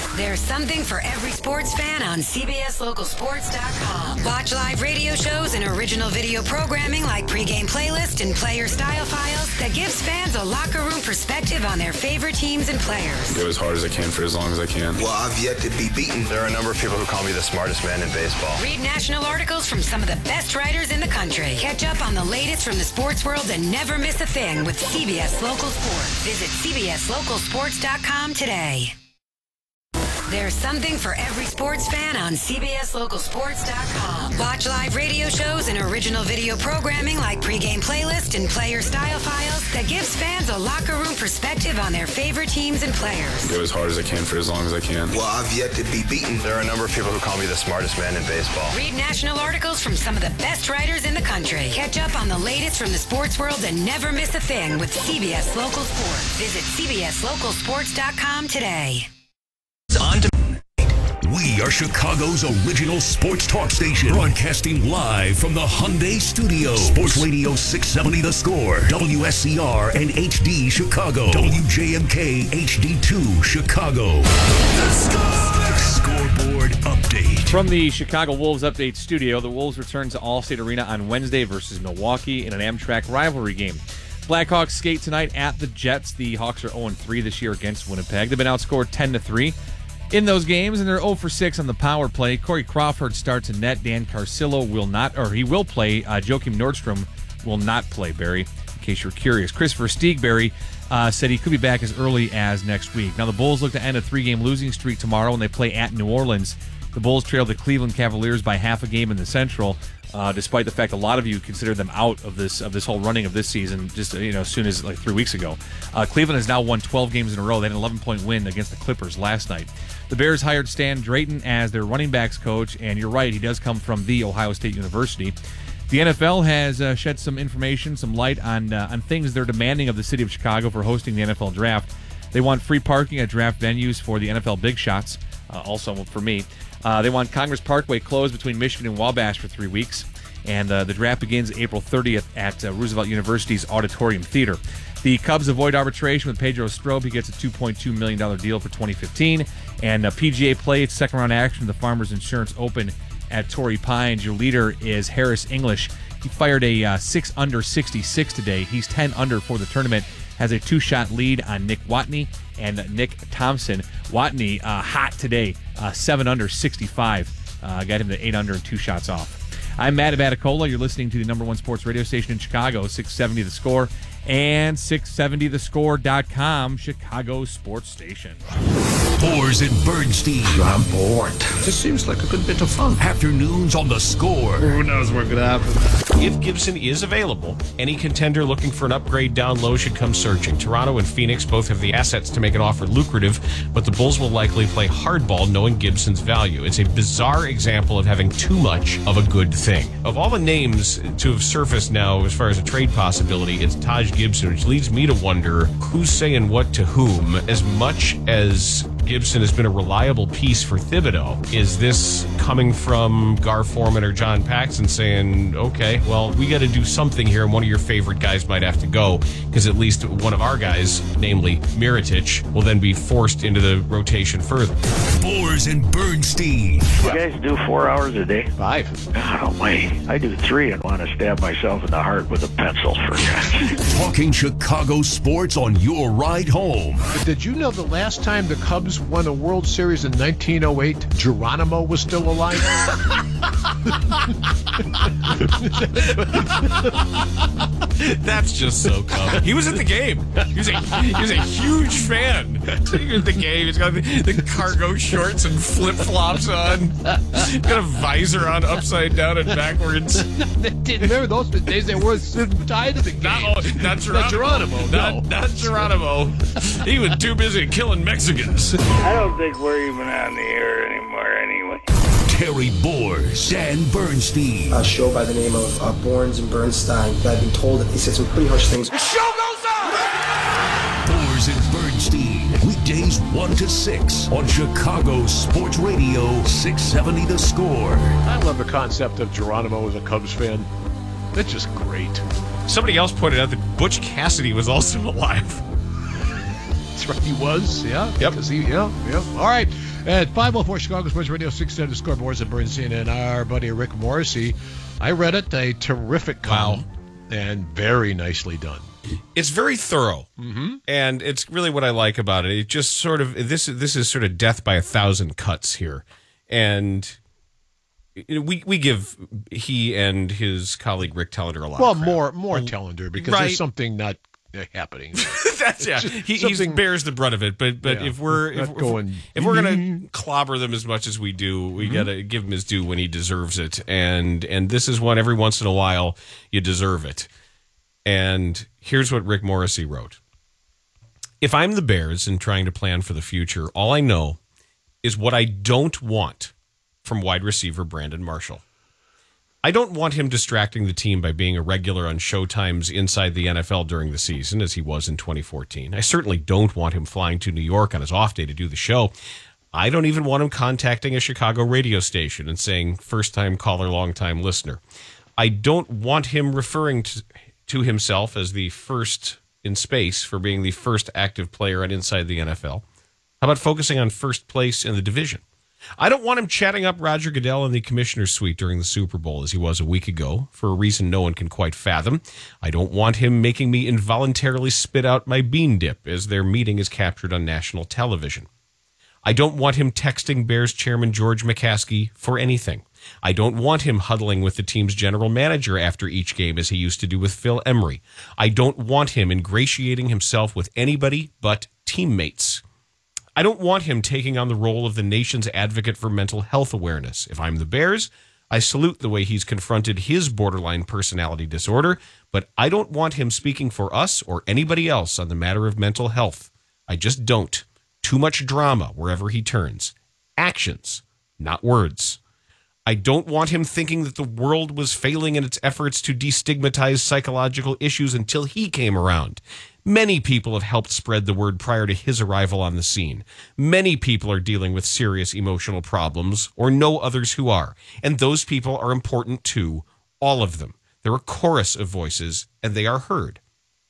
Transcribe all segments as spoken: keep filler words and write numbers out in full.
There's something for every sports fan on C B S Local Sports dot com. Watch live radio shows and original video programming like pregame playlist and player style files that gives fans a locker room perspective on their favorite teams and players. Go as hard as I can for as long as I can. Well, I've yet to be beaten. There are a number of people who call me the smartest man in baseball. Read national articles from some of the best writers in the country. Catch up on the latest from the sports world and never miss a thing with C B S Local Sports. Visit C B S Local Sports dot com today. There's something for every sports fan on C B S Local Sports dot com. Watch live radio shows and original video programming like pregame playlist and player style files that gives fans a locker room perspective on their favorite teams and players. Go as hard as I can for as long as I can. Well, I've yet to be beaten. There are a number of people who call me the smartest man in baseball. Read national articles from some of the best writers in the country. Catch up on the latest from the sports world and never miss a thing with C B S Local Sports. Visit C B S Local Sports dot com today. On to We are Chicago's original sports talk station, broadcasting live from the Hyundai Studios. Sports Radio six seventy The Score, W S C R and H D Chicago, W J M K H D two Chicago. The Score! Scoreboard update. From the Chicago Wolves Update Studio, the Wolves return to Allstate Arena on Wednesday versus Milwaukee in an Amtrak rivalry game. Blackhawks skate tonight at the Jets. The Hawks are oh and three this year against Winnipeg. They've been outscored ten to three. In those games, and they're oh for six on the power play. Corey Crawford starts in net. Dan Carcillo will not, or he will play. Uh, Joakim Nordstrom will not play, Barry, in case you're curious. Christopher Stigberry uh, said he could be back as early as next week. Now, the Bulls look to end a three-game losing streak tomorrow when they play at New Orleans. The Bulls trail the Cleveland Cavaliers by half a game in the Central, uh, despite the fact a lot of you consider them out of this of this whole running of this season just you know as soon as like three weeks ago. Uh, Cleveland has now won twelve games in a row. They had an eleven-point win against the Clippers last night. The Bears hired Stan Drayton as their running backs coach, and you're right, he does come from the Ohio State University. The N F L has uh, shed some information, some light on uh, on things they're demanding of the city of Chicago for hosting the N F L Draft. They want free parking at draft venues for the N F L Big Shots, uh, also for me. Uh, they want Congress Parkway closed between Michigan and Wabash for three weeks. And uh, the draft begins April thirtieth at uh, Roosevelt University's Auditorium Theater. The Cubs avoid arbitration with Pedro Strop. He gets a two point two million dollars deal for twenty fifteen. And uh, P G A play, its second-round action, the Farmers Insurance Open at Torrey Pines. Your leader is Harris English. He fired a uh, six under sixty-six today. He's ten under for the tournament. Has a two-shot lead on Nick Watney and Nick Thompson. Watney, uh, hot today, uh, seven under sixty-five. Uh, got him to eight under and two shots off. I'm Matt Abaticola. You're listening to the number one sports radio station in Chicago, six seventy The Score, and six seventy the score dot com, Chicago sports station. Boers and Bernstein. I'm bored. This seems like a good bit of fun. Afternoons on The Score. Who knows what could happen? If Gibson is available, any contender looking for an upgrade down low should come searching. Toronto and Phoenix both have the assets to make an offer lucrative, but the Bulls will likely play hardball knowing Gibson's value. It's a bizarre example of having too much of a good thing. Of all the names to have surfaced now as far as a trade possibility, it's Taj Gibson, which leads me to wonder who's saying what to whom. As much as Gibson has been a reliable piece for Thibodeau, is this coming from Gar Forman or John Paxson saying, okay, well, we got to do something here, and one of your favorite guys might have to go, because at least one of our guys, namely Mirotic, will then be forced into the rotation further. Boers and Bernstein. You guys do four hours a day? Five. God almighty. I do three and want to stab myself in the heart with a pencil, for God's sake. Talking Chicago sports on your ride home. But did you know the last time the Cubs won a World Series in nineteen oh eight, Geronimo was still alive? That's just so Cub. He was at the game. He was a, he was a huge fan. He was at the game. He's got the, the cargo shorts and flip-flops on. Got a visor on upside down and backwards. Remember those days they were tied to the game? Not, oh, not Geronimo. Not Geronimo, not, no. not Geronimo. He was too busy killing Mexicans. I don't think we're even on the air anymore anyway. Terry Boers, Dan Bernstein. A show by the name of uh, Borns and Bernstein. I've been told that he said some pretty harsh things. The show goes on! Boers and Bernstein, weekdays one to six on Chicago Sports Radio six seventy The Score. I love the concept of Geronimo as a Cubs fan. That's just great. Somebody else pointed out that Butch Cassidy was also alive. That's right, he was. Yeah. Yep. Because he, yeah, yeah. All right. At five oh four Chicago Sports Radio, six ten, the scoreboards at Bernstein and our buddy Rick Morrissey. I read it. A terrific column. Wow. And very nicely done. It's very thorough, mm-hmm. and it's really what I like about it. It just sort of this this is sort of death by a thousand cuts here, and we we give he and his colleague Rick Tellender a lot. Well, of crap. more more Tellender because right. there's something not happening. That's yeah. He he bears the brunt of it, but but yeah, if we're if, going, if we're gonna clobber them as much as we do, we mm-hmm. gotta give him his due when he deserves it, and and this is one every once in a while you deserve it. And here's what Rick Morrissey wrote. If I'm the Bears and trying to plan for the future, all I know is what I don't want from wide receiver Brandon Marshall. I don't want him distracting the team by being a regular on showtimes inside the N F L during the season, as he was in twenty fourteen. I certainly don't want him flying to New York on his off day to do the show. I don't even want him contacting a Chicago radio station and saying, first-time caller, long-time listener. I don't want him referring to... to himself as the first in space for being the first active player on inside the N F L. How about focusing on first place in the division? I don't want him chatting up Roger Goodell in the commissioner's suite during the Super Bowl as he was a week ago for a reason no one can quite fathom. I don't want him making me involuntarily spit out my bean dip as their meeting is captured on national television. I don't want him texting Bears chairman George McCaskey for anything. I don't want him huddling with the team's general manager after each game as he used to do with Phil Emery. I don't want him ingratiating himself with anybody but teammates. I don't want him taking on the role of the nation's advocate for mental health awareness. If I'm the Bears, I salute the way he's confronted his borderline personality disorder, but I don't want him speaking for us or anybody else on the matter of mental health. I just don't. Too much drama wherever he turns. Actions, not words. I don't want him thinking that the world was failing in its efforts to destigmatize psychological issues until he came around. Many people have helped spread the word prior to his arrival on the scene. Many people are dealing with serious emotional problems, or know others who are. And those people are important too, all of them. They're a chorus of voices, and they are heard.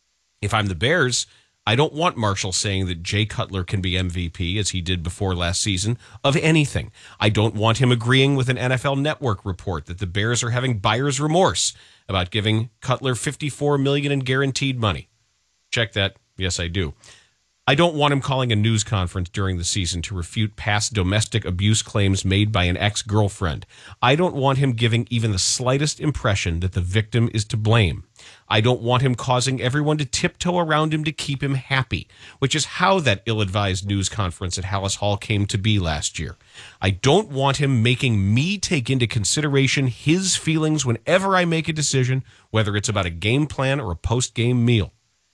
If I'm the Bears, I don't want Marshall saying that Jay Cutler can be M V P, as he did before last season, of anything. I don't want him agreeing with an N F L Network report that the Bears are having buyer's remorse about giving Cutler fifty-four million dollars in guaranteed money. Check that. Yes, I do. I don't want him calling a news conference during the season to refute past domestic abuse claims made by an ex-girlfriend. I don't want him giving even the slightest impression that the victim is to blame. I don't want him causing everyone to tiptoe around him to keep him happy, which is how that ill-advised news conference at Hallis Hall came to be last year. I don't want him making me take into consideration his feelings whenever I make a decision, whether it's about a game plan or a post-game meal.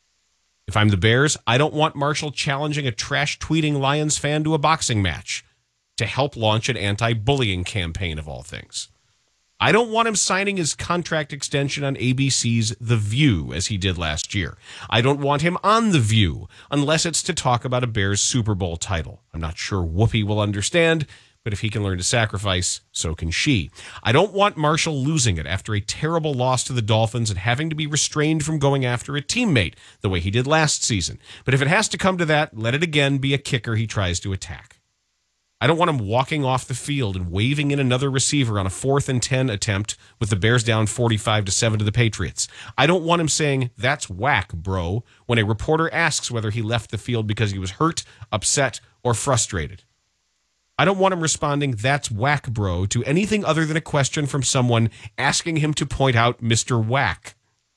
If I'm the Bears, I don't want Marshall challenging a trash-tweeting Lions fan to a boxing match to help launch an anti-bullying campaign of all things. I don't want him signing his contract extension on A B C's The View, as he did last year. I don't want him on The View, unless it's to talk about a Bears Super Bowl title. I'm not sure Whoopi will understand, but if he can learn to sacrifice, so can she. I don't want Marshall losing it after a terrible loss to the Dolphins and having to be restrained from going after a teammate, the way he did last season. But if it has to come to that, let it again be a kicker he tries to attack. I don't want him walking off the field and waving in another receiver on a fourth and ten attempt with the Bears down forty-five to seven to the Patriots. I don't want him saying, "That's whack, bro," when a reporter asks whether he left the field because he was hurt, upset, or frustrated. I don't want him responding, "That's whack, bro," to anything other than a question from someone asking him to point out Mister Whack.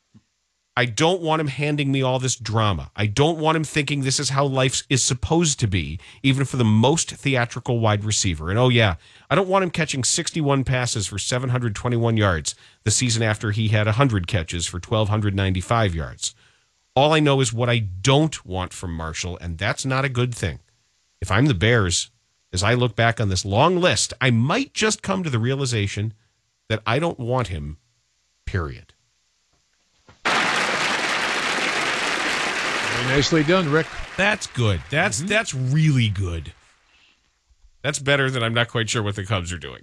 I don't want him handing me all this drama. I don't want him thinking this is how life is supposed to be, even for the most theatrical wide receiver. And oh yeah, I don't want him catching sixty-one passes for seven hundred twenty-one yards the season after he had one hundred catches for one thousand two hundred ninety-five yards. All I know is what I don't want from Marshall, and that's not a good thing. If I'm the Bears, as I look back on this long list, I might just come to the realization that I don't want him, period. Very nicely done, Rick. That's good. That's mm-hmm. that's really good. That's better than I'm not quite sure what the Cubs are doing.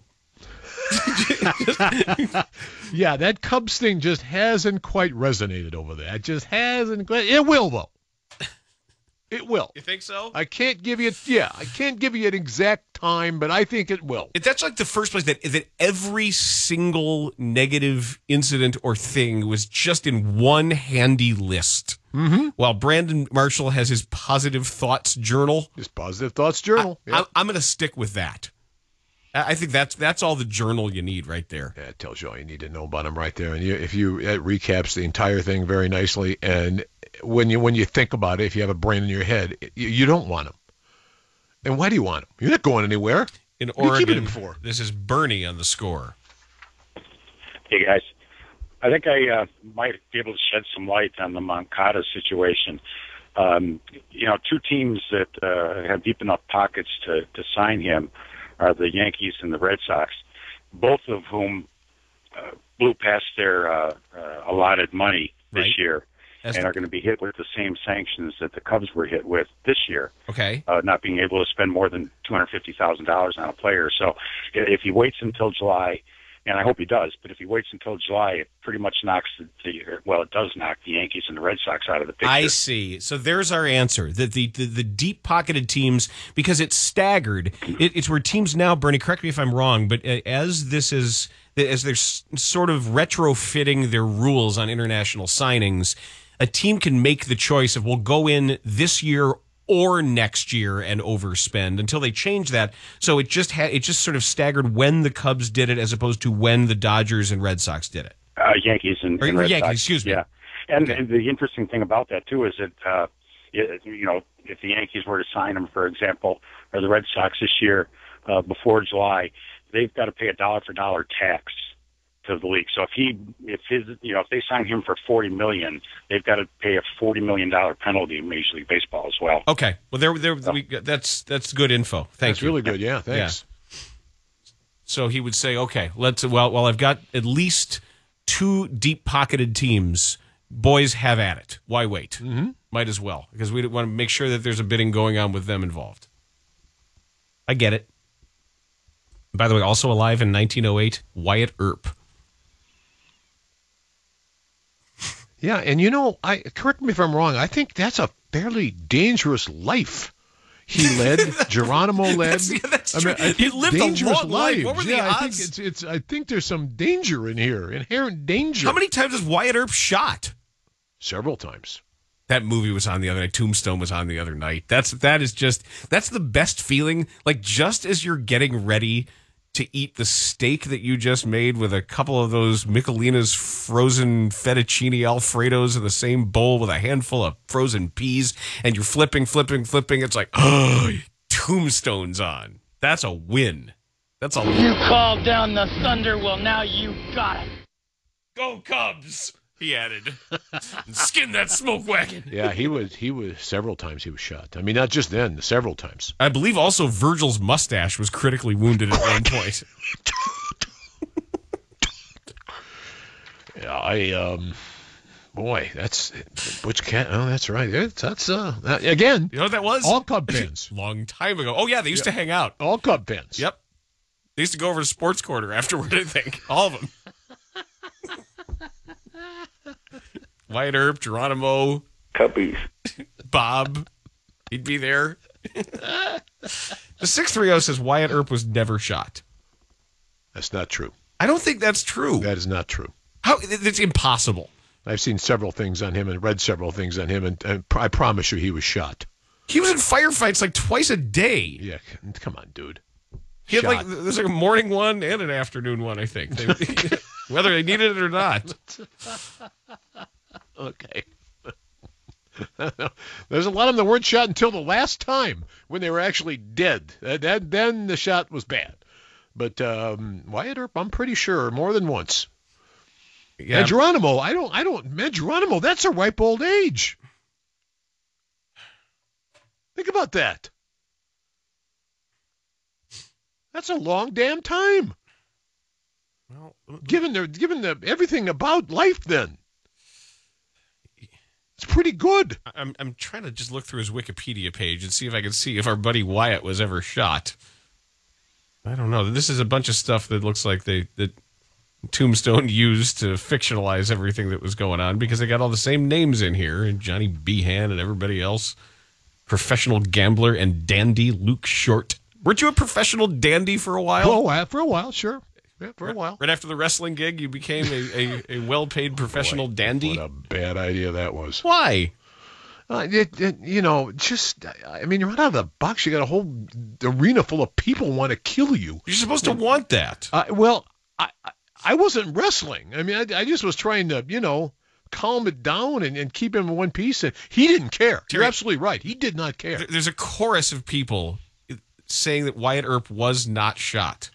Yeah, that Cubs thing just hasn't quite resonated over there. It just hasn't. It will, though. It will. You think so? I can't give you, yeah, I can't give you an exact time, but I think it will. That's like the first place that that every single negative incident or thing was just in one handy list. Mm-hmm. While Brandon Marshall has his positive thoughts journal. His positive thoughts journal. I, yep. I, I'm going to stick with that. I think that's that's all the journal you need right there. Yeah, it tells you all you need to know about him right there. And you, if you it recaps the entire thing very nicely. And when you when you think about it, if you have a brain in your head, you, you don't want him. And why do you want him? You're not going anywhere. In What are you Oregon, keeping him for? This is Bernie on the score. Hey, guys. I think I uh, might be able to shed some light on the Moncada situation. Um, you know, two teams that uh, have deep enough pockets to, to sign him are the Yankees and the Red Sox, both of whom uh, blew past their uh, uh, allotted money this Right. year As and the- are going to be hit with the same sanctions that the Cubs were hit with this year. Okay. Uh, not being able to spend more than two hundred fifty thousand dollars on a player. So i- if he waits until July, and I hope he does, but if he waits until July, it pretty much knocks the, the well, it does knock the Yankees and the Red Sox out of the picture. I see. So there's our answer. The the, the, the deep-pocketed teams, because it's staggered, it, it's where teams now, Bernie, correct me if I'm wrong, but uh, as this is, as they're s- sort of retrofitting their rules on international signings, a team can make the choice of, we'll go in this year or next year and overspend until they change that. So it just had it just sort of staggered when the Cubs did it as opposed to when the Dodgers and Red Sox did it. Uh, Yankees and, Or and Red Yankees, Sox. excuse me. Yeah, and, Okay. and the interesting thing about that too is that uh, it, you know if the Yankees were to sign him, for example, or the Red Sox this year uh, before July, they've got to pay a dollar for dollar tax to the league. So if he if his you know if they sign him for forty million, they've got to pay a forty million dollar penalty in Major League Baseball as well. Okay. Well, there, there, we, that's that's good info. Thank That's you. really good. Yeah, thanks. So he would say, okay, let's. Well, well, I've got at least two deep-pocketed teams. Boys, have at it. Why wait? Mm-hmm. Might as well, because we want to make sure that there's a bidding going on with them involved. I get it. By the way, also alive in nineteen oh eight, Wyatt Earp. Yeah, and you know, I correct me if I'm wrong. I think that's a fairly dangerous life he led. Geronimo led. That's, yeah, that's I true. mean, I He think lived a dangerous long life. lives. What were the yeah, I think odds? it's it's. I think there's some danger in here, inherent danger. How many times has Wyatt Earp shot? Several times. That movie was on the other night. Tombstone was on the other night. That's that is just that's the best feeling. Like just as you're getting ready to eat the steak that you just made with a couple of those Michelina's frozen fettuccine Alfredos in the same bowl with a handful of frozen peas, and you're flipping, flipping, flipping. It's like, oh, Tombstone's on. That's a win. That's a You called down the thunder. Well, now you got it. Go Cubs. He added, skin that smoke wagon. Yeah, he was. He was several times. He was shot. I mean, not just then. Several times. I believe also Virgil's mustache was critically wounded at one point. Yeah, I um, boy, that's Butch Cat. Oh, that's right. It's, that's uh, that, again. You know what that was? All Cub fans. Long time ago. Oh yeah, they used Yeah. to hang out. All Cub fans. Yep. They used to go over to Sports Corner afterward. I think all of them. Wyatt Earp, Geronimo, Cubbies. Bob, he'd be there. The six three zero says Wyatt Earp was never shot. That's not true. I don't think that's true. That is not true. How? It's impossible. I've seen several things on him and read several things on him, and, and I promise you, he was shot. He was in firefights like twice a day. Yeah, come on, dude. He had Shot. like there's like a morning one and an afternoon one. I think they, whether they needed it or not. Okay. There's a lot of them that weren't shot until the last time when they were actually dead. Uh, that, then the shot was bad. But um, Wyatt Earp, I'm pretty sure, more than once. Yeah. And Geronimo, I don't, I don't, man, Geronimo, that's a ripe old age. Think about that. That's a long damn time. Well, Given the, given the everything about life, then it's pretty good. I'm I'm trying to just look through his Wikipedia page and see if I can see if our buddy Wyatt was ever shot. I don't know. This is a bunch of stuff that looks like they that Tombstone used to fictionalize everything that was going on because they got all the same names in here and Johnny Behan and everybody else. Professional gambler and dandy Luke Short. Weren't you a professional dandy for a while? Oh, uh, for a while, sure. Yeah, for a while. Right after the wrestling gig, you became a, a, a well-paid professional Boy, dandy? What a bad idea that was. Why? Uh, it, it, you know, just, I mean, you're right out of the box. You got a whole arena full of people want to kill you. You're supposed to want that. Uh, well, I, I I wasn't wrestling. I mean, I, I just was trying to, you know, calm it down and, and keep him in one piece. And he didn't care. You're absolutely right. He did not care. There's a chorus of people saying that Wyatt Earp was not shot.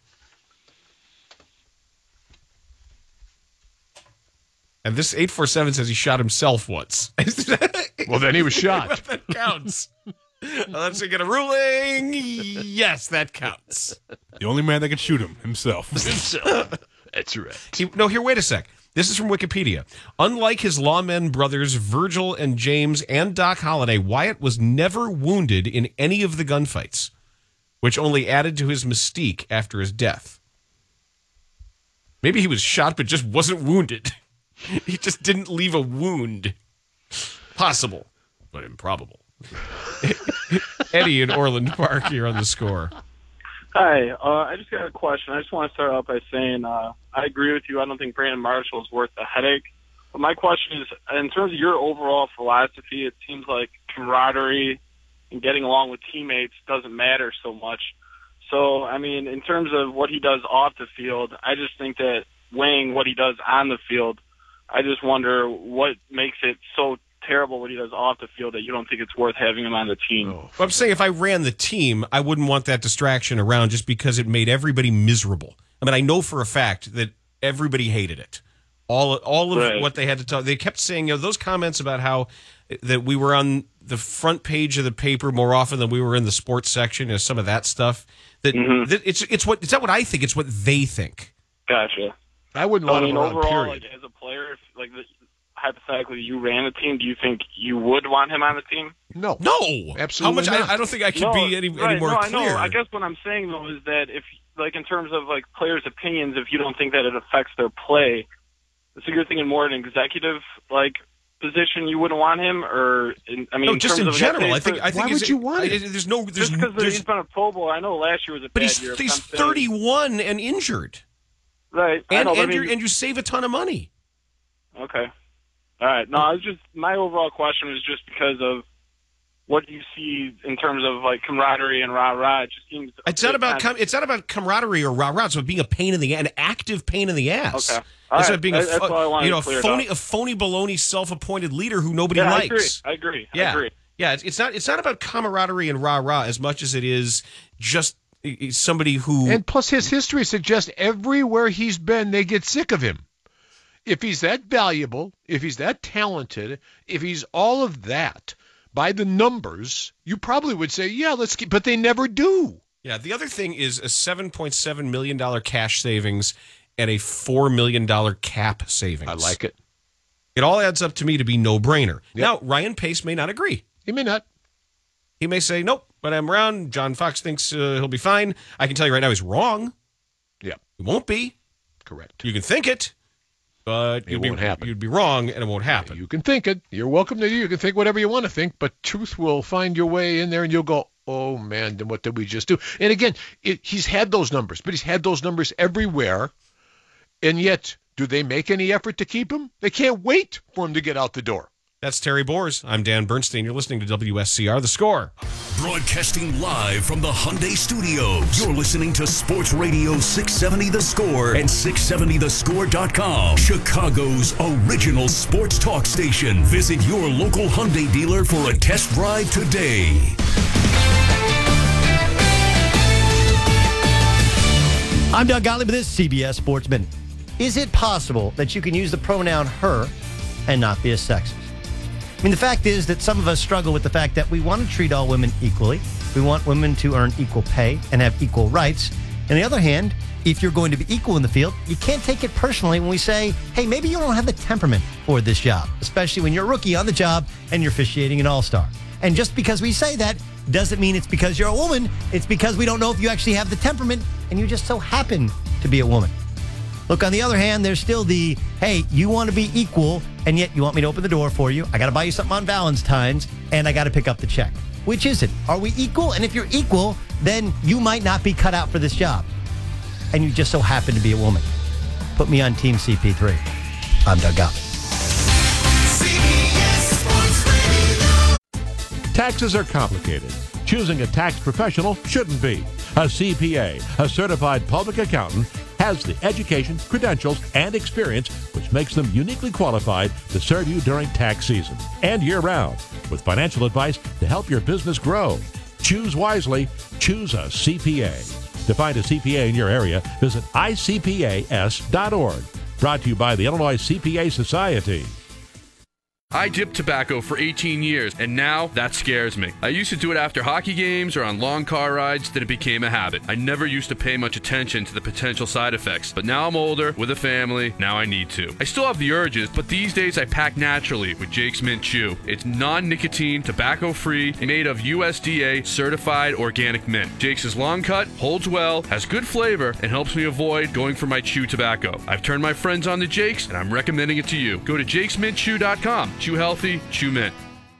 And this eight four seven says he shot himself once. Well, then he was shot. That counts. Let's get a ruling. Yes, that counts. The only man that can shoot him, himself. Himself. That's right. He, no, here, wait a sec. This is from Wikipedia. Unlike his lawmen brothers Virgil and James and Doc Holliday, Wyatt was never wounded in any of the gunfights, which only added to his mystique after his death. Maybe he was shot but just wasn't wounded. He just didn't leave a wound. Possible, but improbable. Eddie in Orland Park here on The Score. Hi, uh, I just got a question. I just want to start out by saying uh, I agree with you. I don't think Brandon Marshall is worth the headache. But my question is, in terms of your overall philosophy, it seems like camaraderie and getting along with teammates doesn't matter so much. So, I mean, in terms of what he does off the field, I just think that weighing what he does on the field, I just wonder what makes it so terrible what he does off the field that you don't think it's worth having him on the team. Oh. Well, I'm saying if I ran the team, I wouldn't want that distraction around just because it made everybody miserable. I mean, I know for a fact that everybody hated it. All all of right. what they had to talk. They kept saying, you know, those comments about how that we were on the front page of the paper more often than we were in the sports section, you know, some of that stuff. That, mm-hmm. that it's it's what it's not what I think. It's what they think. Gotcha. I wouldn't so, want I mean, him around, overall, period. like, as a player, if, like the, hypothetically, you ran a team. Do you think you would want him on the team? No, no, absolutely How much? not. I, I don't think I can no, be any, right, any more no, clear. I know. I guess what I'm saying though is that if, like, in terms of like players' opinions, if you don't think that it affects their play, so you're thinking more an executive like position, you wouldn't want him, or in, I mean, no, in just terms in of general. like, I think. I think. Why is would it, you want I, it? There's no. There's, just because there's, he's been a Pro Bowl. I know last year was a but bad he's year. he's thirty-one and injured. Right, and I know, but and, I mean, you and you save a ton of money. Okay. All right. No, I was just my overall question was just because of what you see in terms of like camaraderie and rah rah. It just seems It's not about com- it's not about camaraderie or rah rah. It's about being a pain in the an active pain in the ass. Okay. It's All about right. being a That's fu- all I wanted you know to clear it phony up. a phony baloney self-appointed leader who nobody Yeah, I likes. agree. I agree. I Yeah, agree. yeah. It's, it's not it's not about camaraderie and rah rah as much as it is just somebody who. And plus, his history suggests everywhere he's been, they get sick of him. If he's that valuable, if he's that talented, if he's all of that, by the numbers, you probably would say, yeah, let's keep, but they never do. Yeah, the other thing is a seven point seven million dollars cash savings and a four million dollars cap savings. I like it. It all adds up to me to be no-brainer. Yep. Now, Ryan Pace may not agree. He may not. He may say, nope, but I'm around. John Fox thinks uh, he'll be fine. I can tell you right now he's wrong. Yeah. He won't be. Correct. You can think it, but It you'd won't be, happen. you'd be wrong and it won't happen. You can think it. You're welcome to. You can think whatever you want to think, but truth will find your way in there, and you'll go, oh, man, then what did we just do? And again, it, he's had those numbers, but he's had those numbers everywhere, and yet, do they make any effort to keep him? They can't wait for him to get out the door. That's Terry Boers. I'm Dan Bernstein. You're listening to W S C R, The Score. Broadcasting live from the Hyundai Studios. You're listening to Sports Radio six seventy The Score and six seventy the score dot com. Chicago's original sports talk station. Visit your local Hyundai dealer for a test drive today. I'm Doug Gottlieb with this C B S Sports Minute. Is it possible that you can use the pronoun her and not be a sexist? I mean, the fact is that some of us struggle with the fact that we want to treat all women equally. We want women to earn equal pay and have equal rights. On the other hand, if you're going to be equal in the field, you can't take it personally when we say, hey, maybe you don't have the temperament for this job, especially when you're a rookie on the job and you're officiating an all-star. And just because we say that doesn't mean it's because you're a woman. It's because we don't know if you actually have the temperament and you just so happen to be a woman. Look, on the other hand, there's still the, hey, you want to be equal, and yet you want me to open the door for you. I got to buy you something on Valentine's, and I got to pick up the check. Which is it? Are we equal? And if you're equal, then you might not be cut out for this job. And you just so happen to be a woman. Put me on Team C P three. I'm Doug Gottlieb. Taxes are complicated. Choosing a tax professional shouldn't be. A C P A, a certified public accountant, has the education, credentials, and experience which makes them uniquely qualified to serve you during tax season and year-round with financial advice to help your business grow. Choose wisely. Choose a C P A. To find a C P A in your area, visit I C P A S dot org. Brought to you by the Illinois C P A Society. I dipped tobacco for eighteen years, and now that scares me. I used to do it after hockey games or on long car rides, then it became a habit. I never used to pay much attention to the potential side effects, but now I'm older, with a family, now I need to. I still have the urges, but these days I pack naturally with Jake's Mint Chew. It's non-nicotine, tobacco-free, and made of U S D A certified organic mint. Jake's is long cut, holds well, has good flavor, and helps me avoid going for my chew tobacco. I've turned my friends on to Jake's, and I'm recommending it to you. Go to jakes mint chew dot com. Chew healthy, chew mint.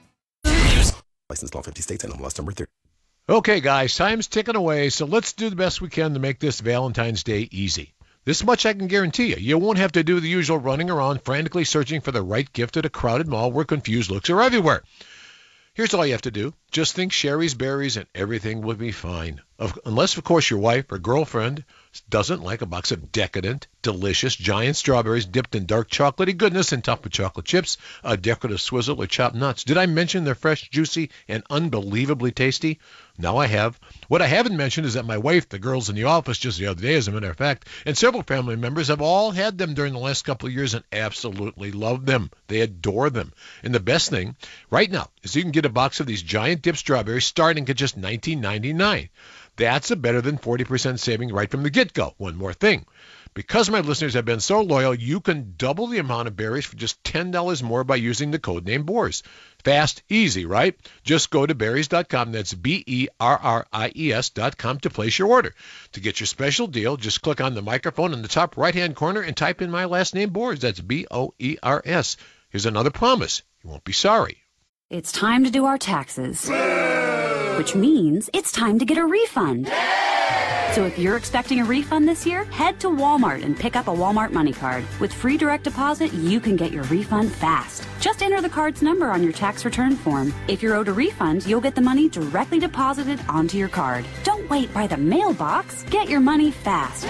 Licensed law fifty states and law number three. Okay, guys, time's ticking away, so let's do the best we can to make this Valentine's Day easy. This much I can guarantee you. You won't have to do the usual running around frantically searching for the right gift at a crowded mall where confused looks are everywhere. Here's all you have to do. Just think Sherry's Berries and everything will be fine. Of, unless, of course, your wife or girlfriend doesn't like a box of decadent, delicious, giant strawberries dipped in dark chocolatey goodness and topped with chocolate chips, a decorative swizzle, or chopped nuts. Did I mention they're fresh, juicy, and unbelievably tasty? Now I have. What I haven't mentioned is that my wife, the girls in the office just the other day, as a matter of fact, and several family members have all had them during the last couple of years and absolutely love them. They adore them. And the best thing right now is you can get a box of these giant dip strawberries starting at just nineteen ninety-nine. That's a better than forty percent saving right from the get-go. One more thing. Because my listeners have been so loyal, you can double the amount of berries for just ten dollars more by using the code name Boers. Fast, easy, right? Just go to berries dot com. That's B E R R I E S dot com to place your order. To get your special deal, just click on the microphone in the top right-hand corner and type in my last name, Boers. That's B O E R S. Here's another promise. You won't be sorry. It's time to do our taxes, which means it's time to get a refund. So if you're expecting a refund this year, head to Walmart and pick up a Walmart money card. With free direct deposit, you can get your refund fast. Just enter the card's number on your tax return form. If you're owed a refund, you'll get the money directly deposited onto your card. Don't wait by the mailbox. Get your money fast.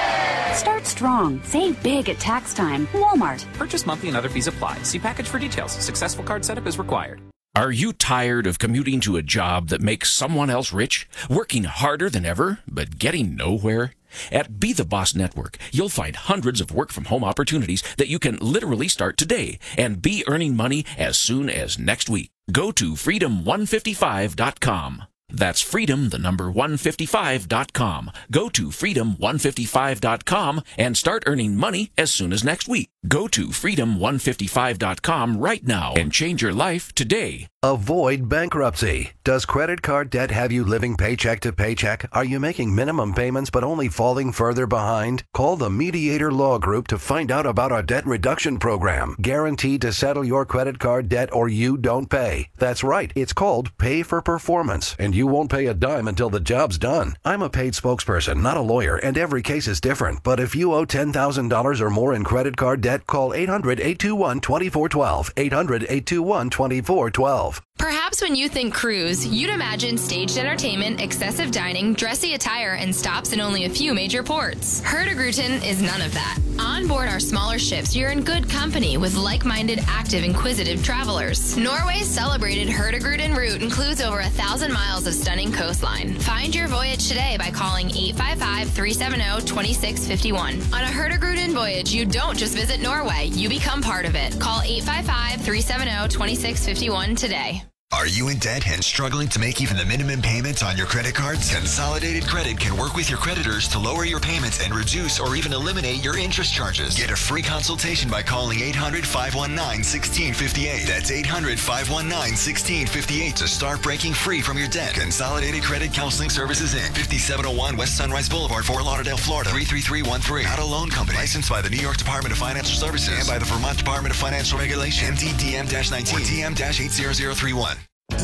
Start strong. Save big at tax time. Walmart. Purchase monthly and other fees apply. See package for details. Successful card setup is required. Are you tired of commuting to a job that makes someone else rich? Working harder than ever, but getting nowhere? At Be The Boss Network, you'll find hundreds of work-from-home opportunities that you can literally start today and be earning money as soon as next week. Go to freedom one fifty-five dot com. That's freedom, the number one fifty-five dot com. Go to freedom one fifty-five dot com and start earning money as soon as next week. Go to freedom one fifty-five dot com right now and change your life today. Avoid bankruptcy. Does credit card debt have you living paycheck to paycheck? Are you making minimum payments but only falling further behind? Call the Mediator Law Group to find out about our debt reduction program. Guaranteed to settle your credit card debt or you don't pay. That's right. It's called Pay for Performance, and you won't pay a dime until the job's done. I'm a paid spokesperson, not a lawyer, and every case is different. But if you owe ten thousand dollars or more in credit card debt, call eight hundred, eight two one, two four one two. eight hundred, eight two one, two four one two. Perhaps when you think cruise, you'd imagine staged entertainment, excessive dining, dressy attire, and stops in only a few major ports. Hurtigruten is none of that. On board our smaller ships, you're in good company with like-minded, active, inquisitive travelers. Norway's celebrated Hurtigruten route includes over a thousand miles of stunning coastline. Find your voyage today by calling eight five five, three seven zero, two six five one. On a Hurtigruten voyage, you don't just visit Norway, you become part of it. Call eight five five, three seven zero, two six five one today. Are you in debt and struggling to make even the minimum payments on your credit cards? Consolidated Credit can work with your creditors to lower your payments and reduce or even eliminate your interest charges. Get a free consultation by calling eight hundred, five one nine, one six five eight. That's eight hundred, five one nine, one six five eight to start breaking free from your debt. Consolidated Credit Counseling Services, Incorporated. fifty-seven oh one West Sunrise Boulevard, Fort Lauderdale, Florida. three three three one three. Not a loan company. Licensed by the New York Department of Financial Services and by the Vermont Department of Financial Regulation. M D D M nineteen or D M eight zero zero three one. Did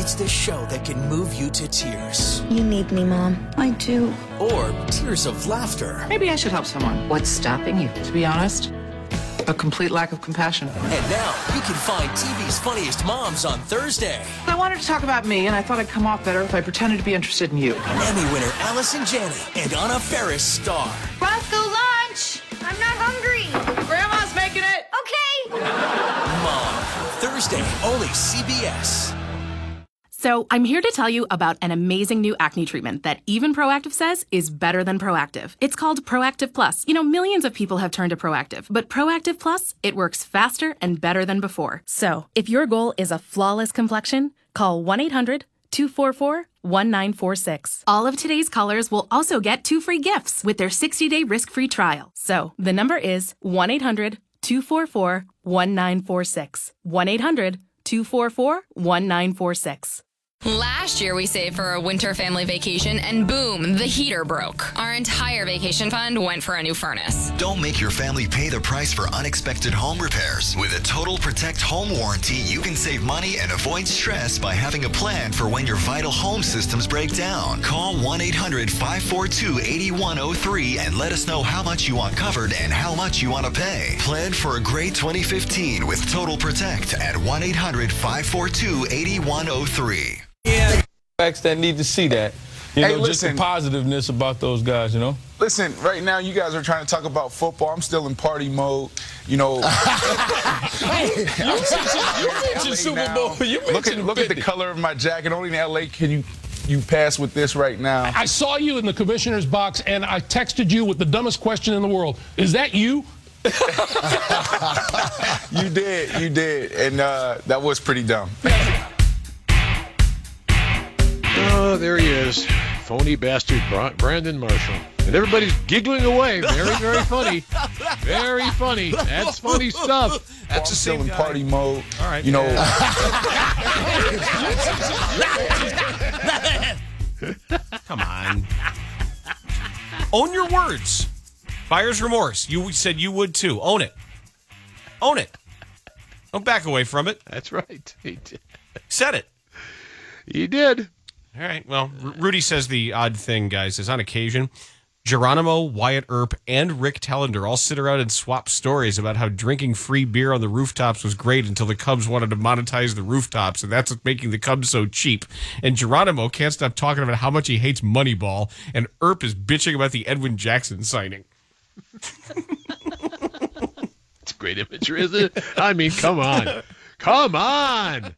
It's the show that can move you to tears. You need me, Mom. I do. Or tears of laughter. Maybe I should help someone. What's stopping you? To be honest, a complete lack of compassion. And now you can find T V's funniest moms on Thursday. I wanted to talk about me, and I thought I'd come off better if I pretended to be interested in you. Emmy winner Allison Janney and Anna Faris star. Roscoe, lunch! I'm not hungry. Grandma's making it. Okay. Mom. Thursday, only C B S. So I'm here to tell you about an amazing new acne treatment that even Proactive says is better than Proactive. It's called Proactive Plus. You know, millions of people have turned to Proactive, but Proactive Plus, it works faster and better than before. So if your goal is a flawless complexion, call one eight hundred two four four one nine four six. All of today's callers will also get two free gifts with their sixty-day risk-free trial. So the number is one eight hundred two four four one nine four six. one eight hundred two four four one nine four six. Last year, we saved for a winter family vacation, and boom, the heater broke. Our entire vacation fund went for a new furnace. Don't make your family pay the price for unexpected home repairs. With a Total Protect home warranty, you can save money and avoid stress by having a plan for when your vital home systems break down. Call one eight hundred five four two eight one zero three and let us know how much you want covered and how much you want to pay. Plan for a great twenty fifteen with Total Protect at one eight hundred five four two eight one zero three. Yeah. Facts that need to see that. You Hey, know, just the listen. positiveness about those guys, you know? Listen, right now you guys are trying to talk about football. I'm still in party mode. You know. Hey, you mentioned, you mentioned Super Bowl. You mentioned look at look at the color of my jacket. Only in L A can you you pass with this right now. I saw you in the commissioner's box, and I texted you with the dumbest question in the world. Is that you? You did, you did, and uh, that was pretty dumb. Oh, there he is. Phony bastard Bra- Brandon Marshall. And everybody's giggling away. Very, very funny. Very funny. That's funny stuff. That's well, still in party mode. All right. You know. Come on. Own your words. Buyer's remorse. You said you would too. Own it. Own it. Don't back away from it. That's right. He did. Said it. He did. All right. Well, R- Rudy says the odd thing, guys, is on occasion, Geronimo, Wyatt Earp, and Rick Tellender all sit around and swap stories about how drinking free beer on the rooftops was great until the Cubs wanted to monetize the rooftops, and that's what's making the Cubs so cheap. And Geronimo can't stop talking about how much he hates Moneyball, and Earp is bitching about the Edwin Jackson signing. It's great imagery, isn't it? I mean, come on. Come on.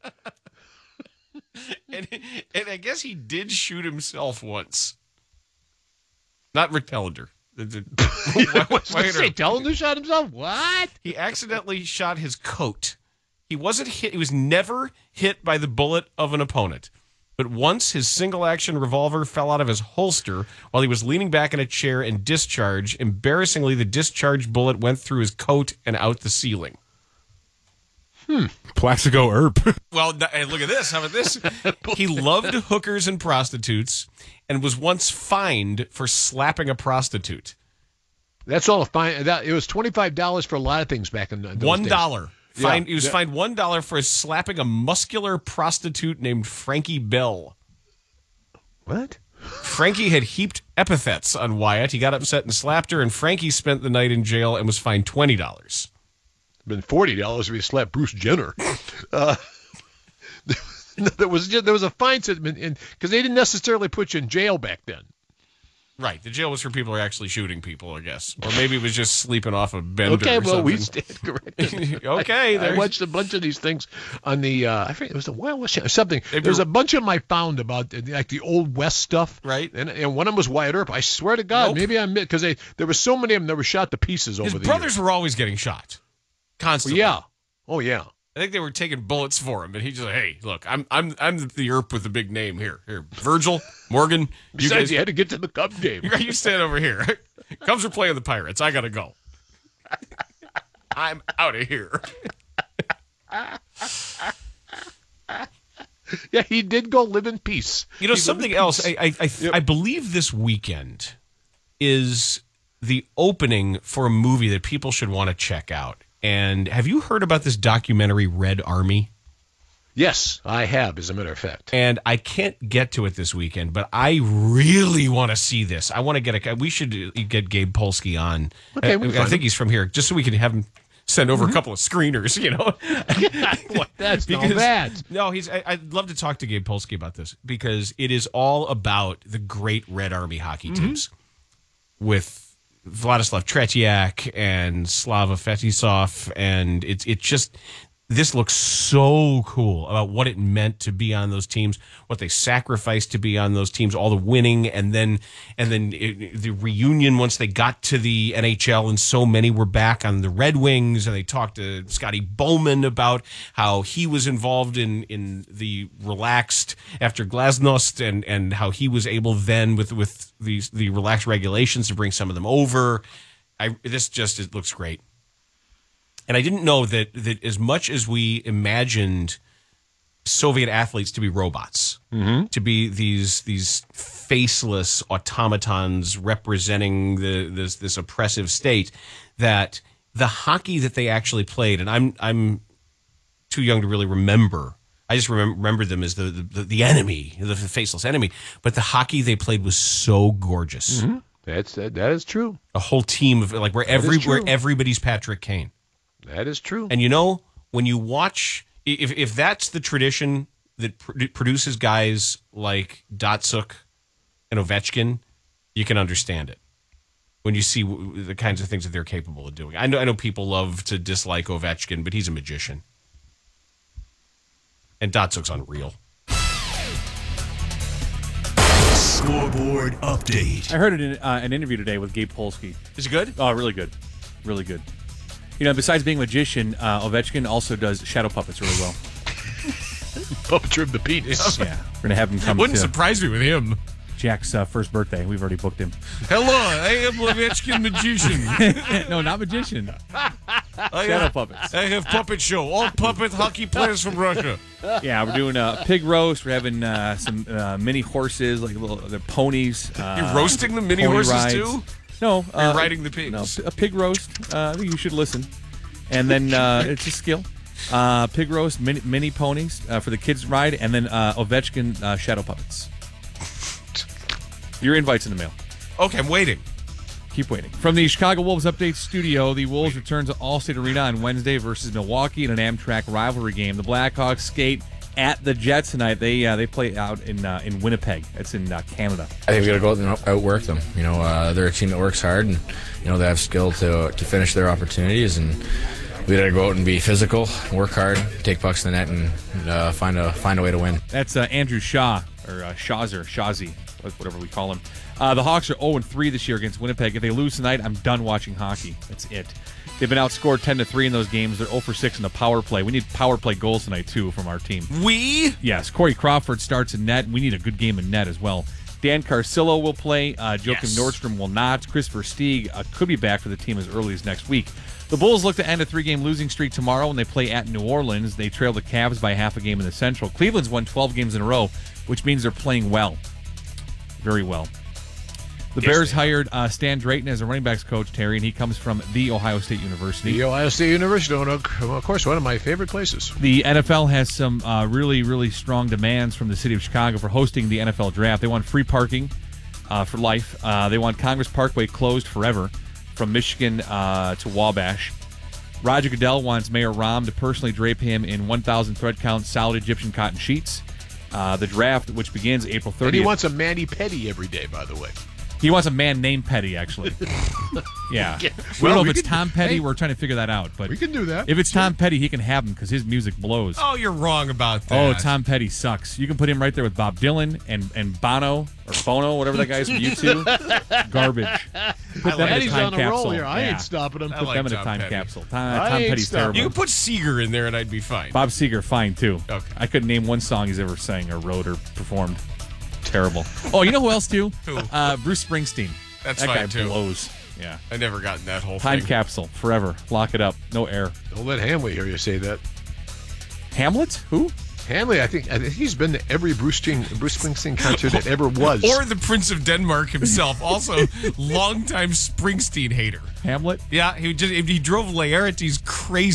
And, and I guess he did shoot himself once. Not Rick Tellender. What's he say? Tellender shot himself? What? He accidentally shot his coat. He wasn't hit. He was never hit by the bullet of an opponent. But once his single-action revolver fell out of his holster while he was leaning back in a chair and discharged. Embarrassingly, the discharged bullet went through his coat and out the ceiling. Hmm. Plaxico Earp. Well, hey, look at this. How about this? He loved hookers and prostitutes and was once fined for slapping a prostitute. That's all a fine. That, it was twenty-five dollars for a lot of things back in those One days. dollar. Fined, Yeah. He was Yeah. fined one dollar for slapping a muscular prostitute named Frankie Bell. What? Frankie had heaped epithets on Wyatt. He got upset and slapped her, and Frankie spent the night in jail and was fined twenty dollars. Been forty dollars if he slapped Bruce Jenner. Uh, there was just, there was a fine system because they didn't necessarily put you in jail back then. Right, the jail was for people who are actually shooting people, I guess, or maybe it was just sleeping off a bender. Okay, or well something. we stand corrected. Okay, I, I there's- watched a bunch of these things on the. Uh, I forget it was the Wild West Channel, something. There's a bunch of them I found about uh, like the old West stuff. Right. And, and one of them was Wyatt Earp. I swear to God, Nope. maybe I admit because they there were so many of them that were shot to pieces His over the brothers years. were always getting shot, constantly. Well, yeah. Oh yeah. I think they were taking bullets for him, but he just like, hey, look, I'm I'm I'm the Earp with the big name here. Here, Virgil, Morgan, you Besides, guys, you had to get to the Cub game. you stand over here. Cubs are playing the Pirates. I gotta go. I'm out of here. Yeah, he did go live in peace. You know, He lived something in else. I peace. I, I, Yep. I believe this weekend is the opening for a movie that people should want to check out. And have you heard about this documentary, Red Army? Yes, I have, as a matter of fact. And I can't get to it this weekend, but I really want to see this. I want to get a. We should get Gabe Polsky on. Okay, I, we'll I find think him. he's from here, just so we can have him send over Mhm. a couple of screeners. You know, That's not Because- bad. No, he's. I, I'd love to talk to Gabe Polsky about this because it is all about the great Red Army hockey teams with Vladislav Tretiak and Slava Fetisov, and it's it just. This looks so cool about what it meant to be on those teams, what they sacrificed to be on those teams, all the winning, and then and then it, the reunion once they got to the N H L, and so many were back on the Red Wings, and they talked to Scotty Bowman about how he was involved in in the relaxed after Glasnost, and and how he was able then with with these the relaxed regulations to bring some of them over. I this just it looks great. And I didn't know that that as much as we imagined Soviet athletes to be robots, Mm-hmm. to be these these faceless automatons representing the this this oppressive state, that the hockey that they actually played, and I'm I'm too young to really remember. I just remember, remember them as the, the the enemy, the faceless enemy. But the hockey they played was so gorgeous. Mm-hmm. That's that, that is true. A whole team of like where That is every true. where everybody's Patrick Kane. That is true. And you know, when you watch, if if that's the tradition that pr- produces guys like Datsuk and Ovechkin, you can understand it. When you see w- the kinds of things that they're capable of doing. I know I know people love to dislike Ovechkin, but he's a magician. And Datsuk's unreal. Scoreboard update. I heard an, uh, an interview today with Gabe Polsky. Is it good? Oh, really good. Really good. You know, besides being a magician, uh, Ovechkin also does shadow puppets really well. Puppetry of the penis. Yeah. We're going to have him come Wouldn't to surprise me with him. Jack's uh, first birthday. We've already booked him. Hello, I am Ovechkin magician. No, not magician. I Shadow have, puppets. I have puppet show. All puppet hockey players from Russia. Yeah, we're doing a pig roast. We're having uh, some uh, mini horses, like little the ponies. Uh, You're roasting the mini pony horses rides. too? No, Or you're uh, riding the pigs? No, a pig roast. Uh, I think you should listen. And then uh, it's a skill. Uh, pig roast, mini, mini ponies uh, for the kids ride, and then uh, Ovechkin uh, shadow puppets. Your invite's in the mail. Okay, I'm waiting. Keep waiting. From the Chicago Wolves Update Studio, the Wolves return to Allstate Arena on Wednesday versus Milwaukee in an Amtrak rivalry game. The Blackhawks skate at the Jets tonight. They uh, they play out in uh, in Winnipeg. That's in uh, Canada. I think we got to go out and outwork them. You know, uh, they're a team that works hard, and you know they have skill to to finish their opportunities, and we got to go out and be physical, work hard, take pucks in the net, and uh, find a find a way to win. That's uh, Andrew Shaw, or uh, Shawzer, Shawzy, whatever we call him. Uh, the Hawks are oh and three this year against Winnipeg. If they lose tonight, I'm done watching hockey. That's it. They've been outscored ten to three in those games. They're oh for six in the power play. We need power play goals tonight, too, from our team. We? Yes. Corey Crawford starts in net. We need a good game in net as well. Dan Carcillo will play. Uh, Joakim Yes. Nordstrom will not. Christopher Stieg uh, could be back for the team as early as next week. The Bulls look to end a three-game losing streak tomorrow when they play at New Orleans. They trail the Cavs by half a game in the Central. Cleveland's won twelve games in a row, which means they're playing well. Very well. The Yes, Bears they hired uh, Stan Drayton as a running backs coach, Terry, and he comes from The Ohio State University. The Ohio State University, of course, one of my favorite places. The N F L has some uh, really, really strong demands from the city of Chicago for hosting the N F L draft. They want free parking uh, for life. Uh, they want Congress Parkway closed forever from Michigan uh, to Wabash. Roger Goodell wants Mayor Rahm to personally drape him in one thousand thread count solid Egyptian cotton sheets. Uh, the draft, which begins April thirtieth. And he wants a Manny Petty every day, by the way. He wants a man named Petty, actually. Yeah. Yeah. We Well, don't know we if it's can- Tom Petty. hey, We're trying to figure that out. But we can do that. If it's Tom Petty, he can have him because his music blows. Oh, you're wrong about that. Oh, Tom Petty sucks. You can put him right there with Bob Dylan and, and Bono or Bono, whatever that guy is from U two. Garbage. Put them in a Petty's time on a capsule. roll here. I Yeah. ain't stopping him. I Put like them in a Tom time Petty. capsule. Tom, I Tom ain't Petty's stopping. terrible. You can put Seeger in there and I'd be fine. Bob Seger, fine too. Okay. I couldn't name one song he's ever sang or wrote or performed. Terrible. Oh, you know who else too? Who? Uh, Bruce Springsteen. That's that fine guy too. blows. Yeah. I never gotten that whole Time thing. capsule forever. Lock it up. No air. Don't let Hamley hear you say that. Hamlet? Who? Hamley, I think, I think he's been to every Bruce, Springsteen, Bruce Springsteen concert that ever was. Or the Prince of Denmark himself, also longtime Springsteen hater. Hamlet? Yeah, he just he drove Laertes crazy, just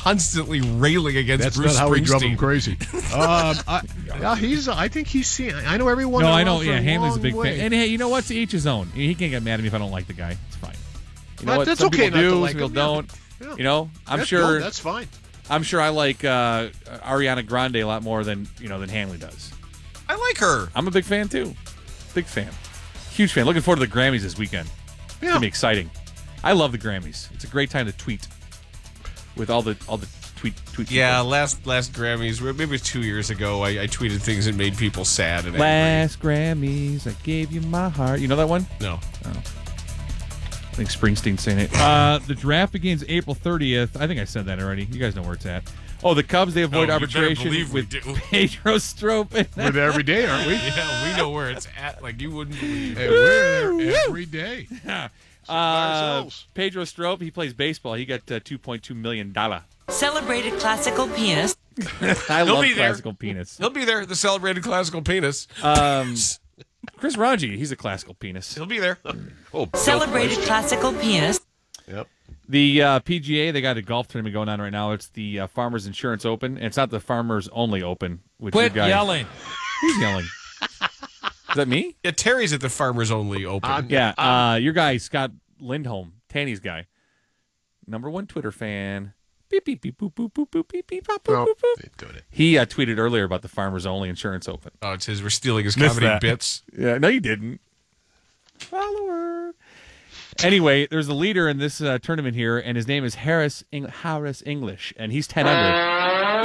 constantly railing against That's Bruce not how he drove Springsteen. him crazy. um, I, yeah, he's. I think he's seen. I know everyone. No, around I know. for Yeah, a Hanley's a long big way. fan. And hey, you know what? To each his own. He can't get mad at me if I don't like the guy. It's fine. You know But what? that's Some okay people not to do, like some people him, yeah. don't. Yeah. You know, I'm That's sure. good, that's fine. I'm sure I like uh, Ariana Grande a lot more than you know than Hanley does. I like her. I'm a big fan too. Big fan. Huge fan. Looking forward to the Grammys this weekend. It's gonna be exciting. I love the Grammys. It's a great time to tweet with all the all the tweet tweet. Yeah, people. last last Grammys, maybe it was two years ago, I, I tweeted things that made people sad and angry. Last Grammys, I gave you my heart. You know that one? No. Oh. I think Springsteen's saying it. Uh, the draft begins April thirtieth. I think I said that already. You guys know where it's at. Oh, the Cubs, they avoid Oh, you better arbitration believe we with do. Pedro Strop. We're there every day, aren't we? Yeah, we know where it's at. Like you wouldn't believe. Hey, we're there every day. uh, Pedro Strop, he plays baseball. He got uh, two point two million dollars. Celebrated classical pianist. I He'll love be there. classical penis. He'll be there, the celebrated classical penis. Um, Chris Ranji, he's a classical penis. He'll be there. Oh, Celebrated classical pianist. Yep. The uh, P G A, they got a golf tournament going on right now. It's the uh, Farmers Insurance Open. And it's not the Farmers Only Open. Which Quit your guy, yelling. Who's yelling? Is that me? Yeah, Terry's at the Farmers Only Open. I'm- Yeah, uh, your guy, Scott Lindholm, Tanny's guy. Number one Twitter fan. Beep, beep, beep, boop, boop, boop, boop, beep, beep, bop, boop, Oh, boop, boop. ain't doing it. He uh, tweeted earlier about the Farmers Only Insurance Open. Oh, it's his. We're stealing his Missed comedy that. bits. Yeah, no, you didn't. Follower. Anyway, there's a leader in this uh, tournament here, and his name is Harris Eng- Harris English, and he's ten under.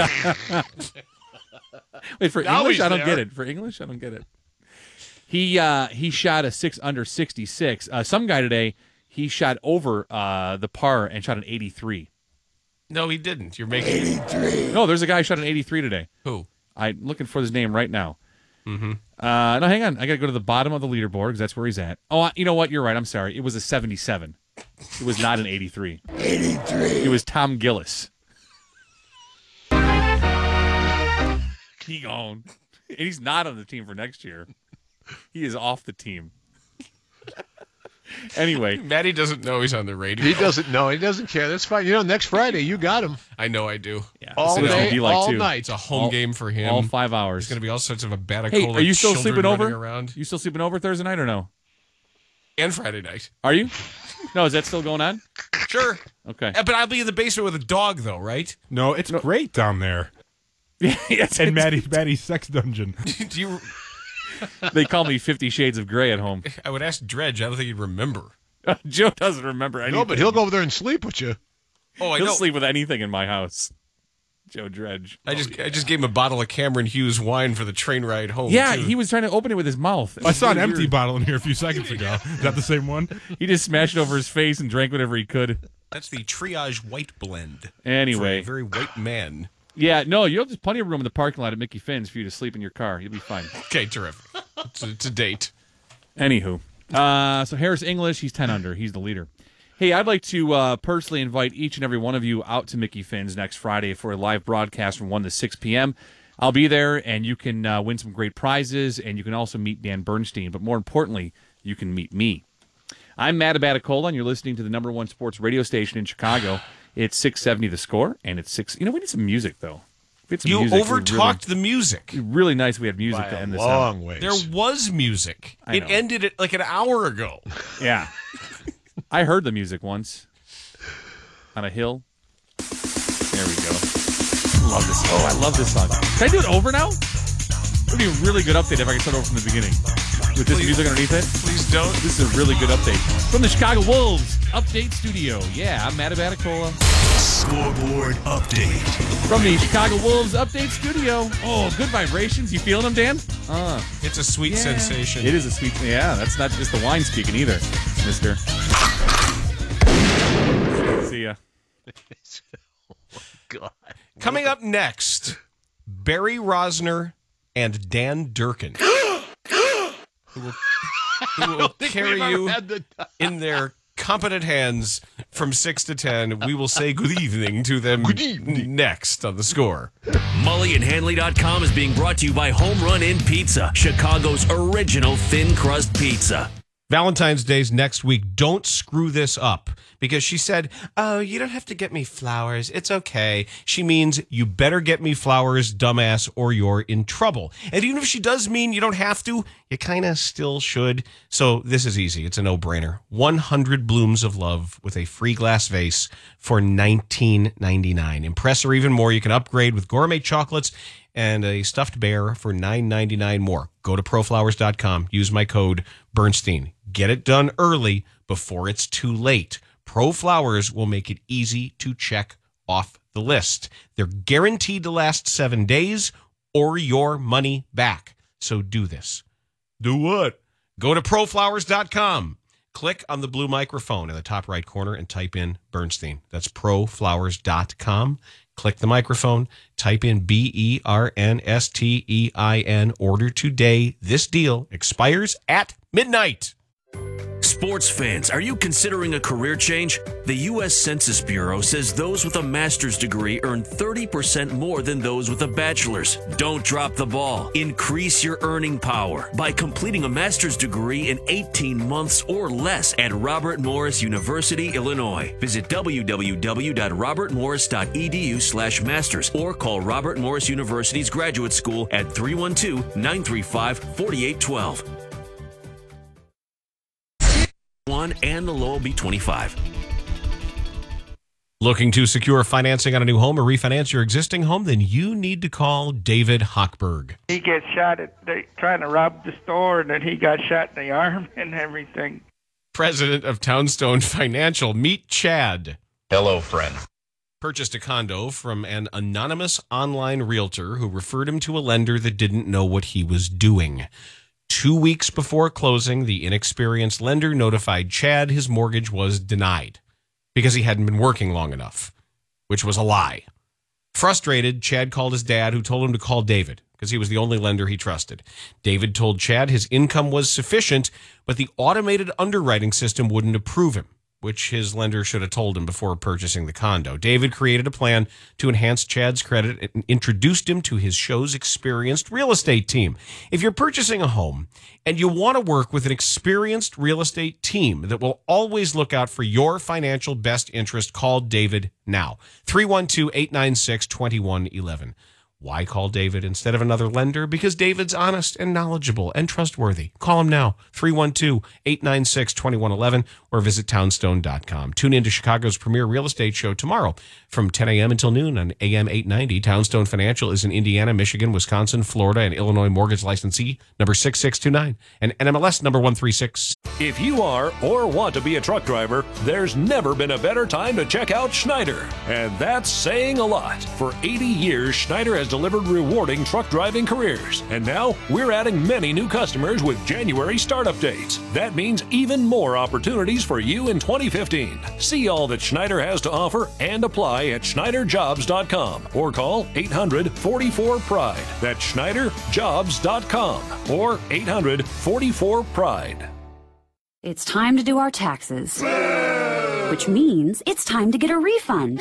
Wait, for Now English, he's I don't there. get it. For English, I don't get it. He uh, he shot a six under sixty-six. Uh, some guy today, he shot over uh, the par and shot an eighty-three. No, he didn't. You're making eighty-three. No, there's a guy who shot an eighty-three today. Who? I'm looking for his name right now. Mm-hmm. Uh, no, hang on. I got to go to the bottom of the leaderboard because that's where he's at. Oh, I- you know what? You're right. I'm sorry. It was a seventy-seven. It was not an eighty-three. eighty-three. It was Tom Gillis. He gone. And he's not on the team for next year. He is off the team. Anyway. Maddie doesn't know he's on the radio. He doesn't know. He doesn't care. That's fine. You know, next Friday, you got him. I know I do. Yeah, All this is gonna day, be like all too. night. It's a home All- game for him. All five hours. There's going to be all sorts of a Baticola Hey, are you still children sleeping over? running around. You still sleeping over Thursday night or no? And Friday night. Are you? No, is that still going on? Sure. Okay. Uh, But I'll be in the basement with a dog, though, right? No, it's great down there. Yes, And it's- Maddie, Maddie's sex dungeon. Do you? They call me Fifty Shades of Grey at home. I would ask Dredge. I don't think he'd remember. Joe doesn't remember anything. No, but he'll go over there and sleep with you. Oh, I He'll know. sleep with anything in my house. Joe Dredge. I just I just gave him a bottle of Cameron Hughes wine for the train ride home. Yeah, too. he was trying to open it with his mouth. It I was saw an really empty weird. bottle in here a few seconds ago. Is that the same one? He just smashed it over his face and drank whatever he could. That's the Triage White Blend. Anyway. For a very white man. Yeah, no, you have there's plenty of room in the parking lot at Mickey Finn's for you to sleep in your car. You'll be fine. Okay, terrific. It's a, it's a date. Anywho, uh, so Harris English, he's ten under. He's the leader. Hey, I'd like to uh, personally invite each and every one of you out to Mickey Finn's next Friday for a live broadcast from one to six p.m. I'll be there, and you can uh, win some great prizes, and you can also meet Dan Bernstein. But more importantly, you can meet me. I'm Matt Abaticola, and you're listening to the number one sports radio station in Chicago. It's six seventy The Score, and it's six. You know, we need some music, though. We had some You music. It was overtalked the music. Really, really nice we had music By to a end this long out. ways. There was music. I It know. ended it like an hour ago. Yeah. I heard the music once on a hill. There we go. Love this. Oh, I love this song. Can I do it over now? It would be a really good update if I could start over from the beginning. With this Please. music underneath it. Please don't. This is a really good update. From the Chicago Wolves Update Studio. Yeah, I'm Matt Abaticola. Scoreboard update. From the Chicago Wolves Update Studio. Oh, good vibrations. You feeling them, Dan? Uh, It's a sweet yeah. sensation. It is a sweet. Yeah, that's not just the wine speaking either, mister. See ya. God. Coming up next, Barry Rosner and Dan Durkin, who will, who will carry you in their competent hands from six to ten. We will say good evening to them Good evening. next on The Score. Mully and Hanley dot com is being brought to you by Home Run Inn Pizza, Chicago's original thin crust pizza. Valentine's Day's next week. Don't screw this up, because she said, oh, you don't have to get me flowers. It's okay. She means you better get me flowers, dumbass, or you're in trouble. And even if she does mean you don't have to, you kind of still should. So this is easy. It's a no-brainer. one hundred blooms of love with a free glass vase for nineteen ninety-nine. Impress her even more. You can upgrade with gourmet chocolates and a stuffed bear for nine ninety-nine more. Go to proflowers dot com. Use my code Bernstein. Get it done early before it's too late. Pro Flowers will make it easy to check off the list. They're guaranteed to last seven days or your money back. So do this. Do what? Go to proflowers dot com. Click on the blue microphone in the top right corner and type in Bernstein. That's proflowers dot com. Click the microphone, type in B E R N S T E I N. Order today. This deal expires at midnight. Sports fans, are you considering a career change? The U S Census Bureau says those with a master's degree earn thirty percent more than those with a bachelor's. Don't drop the ball. Increase your earning power by completing a master's degree in eighteen months or less at Robert Morris University, Illinois. Visit w w w dot robert morris dot e d u slash masters or call Robert Morris University's Graduate School at three one two, nine three five, four eight one two. One and the low will be twenty-five. Looking to secure financing on a new home or refinance your existing home? Then you need to call David Hochberg. He gets shot at they, trying to rob the store, and then he got shot in the arm and everything. President of Townstone Financial. Meet Chad. Hello, friend. Purchased a condo from an anonymous online realtor who referred him to a lender that didn't know what he was doing. Two weeks before closing, the inexperienced lender notified Chad his mortgage was denied because he hadn't been working long enough, which was a lie. Frustrated, Chad called his dad, who told him to call David because he was the only lender he trusted. David told Chad his income was sufficient, but the automated underwriting system wouldn't approve him, which his lender should have told him before purchasing the condo. David created a plan to enhance Chad's credit and introduced him to his show's experienced real estate team. If you're purchasing a home and you want to work with an experienced real estate team that will always look out for your financial best interest, call David now. three one two, eight nine six, two one one one. Why call David instead of another lender? Because David's honest and knowledgeable and trustworthy. Call him now, three one two, eight nine six, two one one one, or visit townstone dot com. Tune in to Chicago's premier real estate show tomorrow from ten a.m. until noon on A M eight ninety. Townstone Financial is in Indiana, Michigan, Wisconsin, Florida, and Illinois mortgage licensee number six six two nine and N M L S number one three six. If you are or want to be a truck driver, there's never been a better time to check out Schneider. And that's saying a lot. For eighty years, Schneider has delivered rewarding truck driving careers. And now we're adding many new customers with January startup dates. That means even more opportunities for you in twenty fifteen. See all that Schneider has to offer and apply at schneider jobs dot com or call eight hundred, forty-four, pride. That's schneider jobs dot com or eight hundred, forty-four, pride. It's time to do our taxes, which means it's time to get a refund.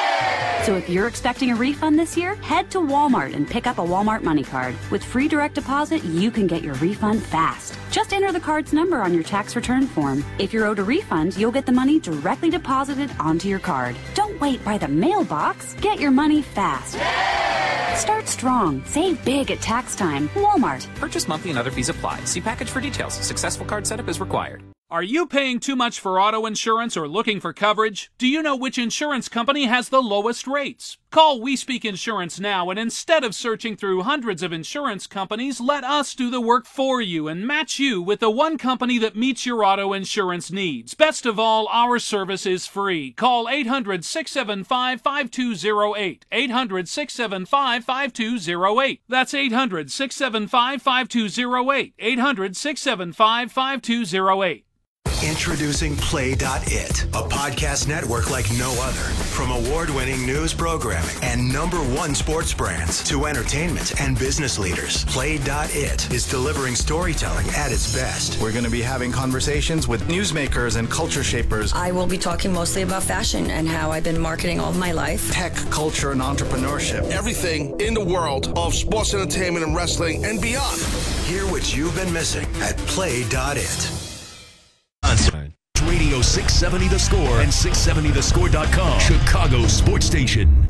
So if you're expecting a refund this year, head to Walmart and pick up a Walmart money card. With free direct deposit, you can get your refund fast. Just enter the card's number on your tax return form. If you're owed a refund, you'll get the money directly deposited onto your card. Don't wait by the mailbox. Get your money fast. Start strong. Save big at tax time. Walmart. Purchase monthly and other fees apply. See package for details. Successful card setup is required. Are you paying too much for auto insurance or looking for coverage? Do you know which insurance company has the lowest rates? Call We Speak Insurance now, and instead of searching through hundreds of insurance companies, let us do the work for you and match you with the one company that meets your auto insurance needs. Best of all, our service is free. Call eight hundred, six seven five, five two zero eight. eight hundred, six seven five, five two zero eight. That's eight hundred, six seven five, five two zero eight. eight hundred, six seven five, five two zero eight. Introducing Play dot it, a podcast network like no other. From award-winning news programming and number one sports brands to entertainment and business leaders, Play dot it is delivering storytelling at its best. We're going to be having conversations with newsmakers and culture shapers. I will be talking mostly about fashion and how I've been marketing all of my life. Tech, culture, and entrepreneurship. Everything in the world of sports entertainment and wrestling and beyond. Hear what you've been missing at Play dot it. Radio six seventy The Score and six seventy the score dot com. Chicago's sports station.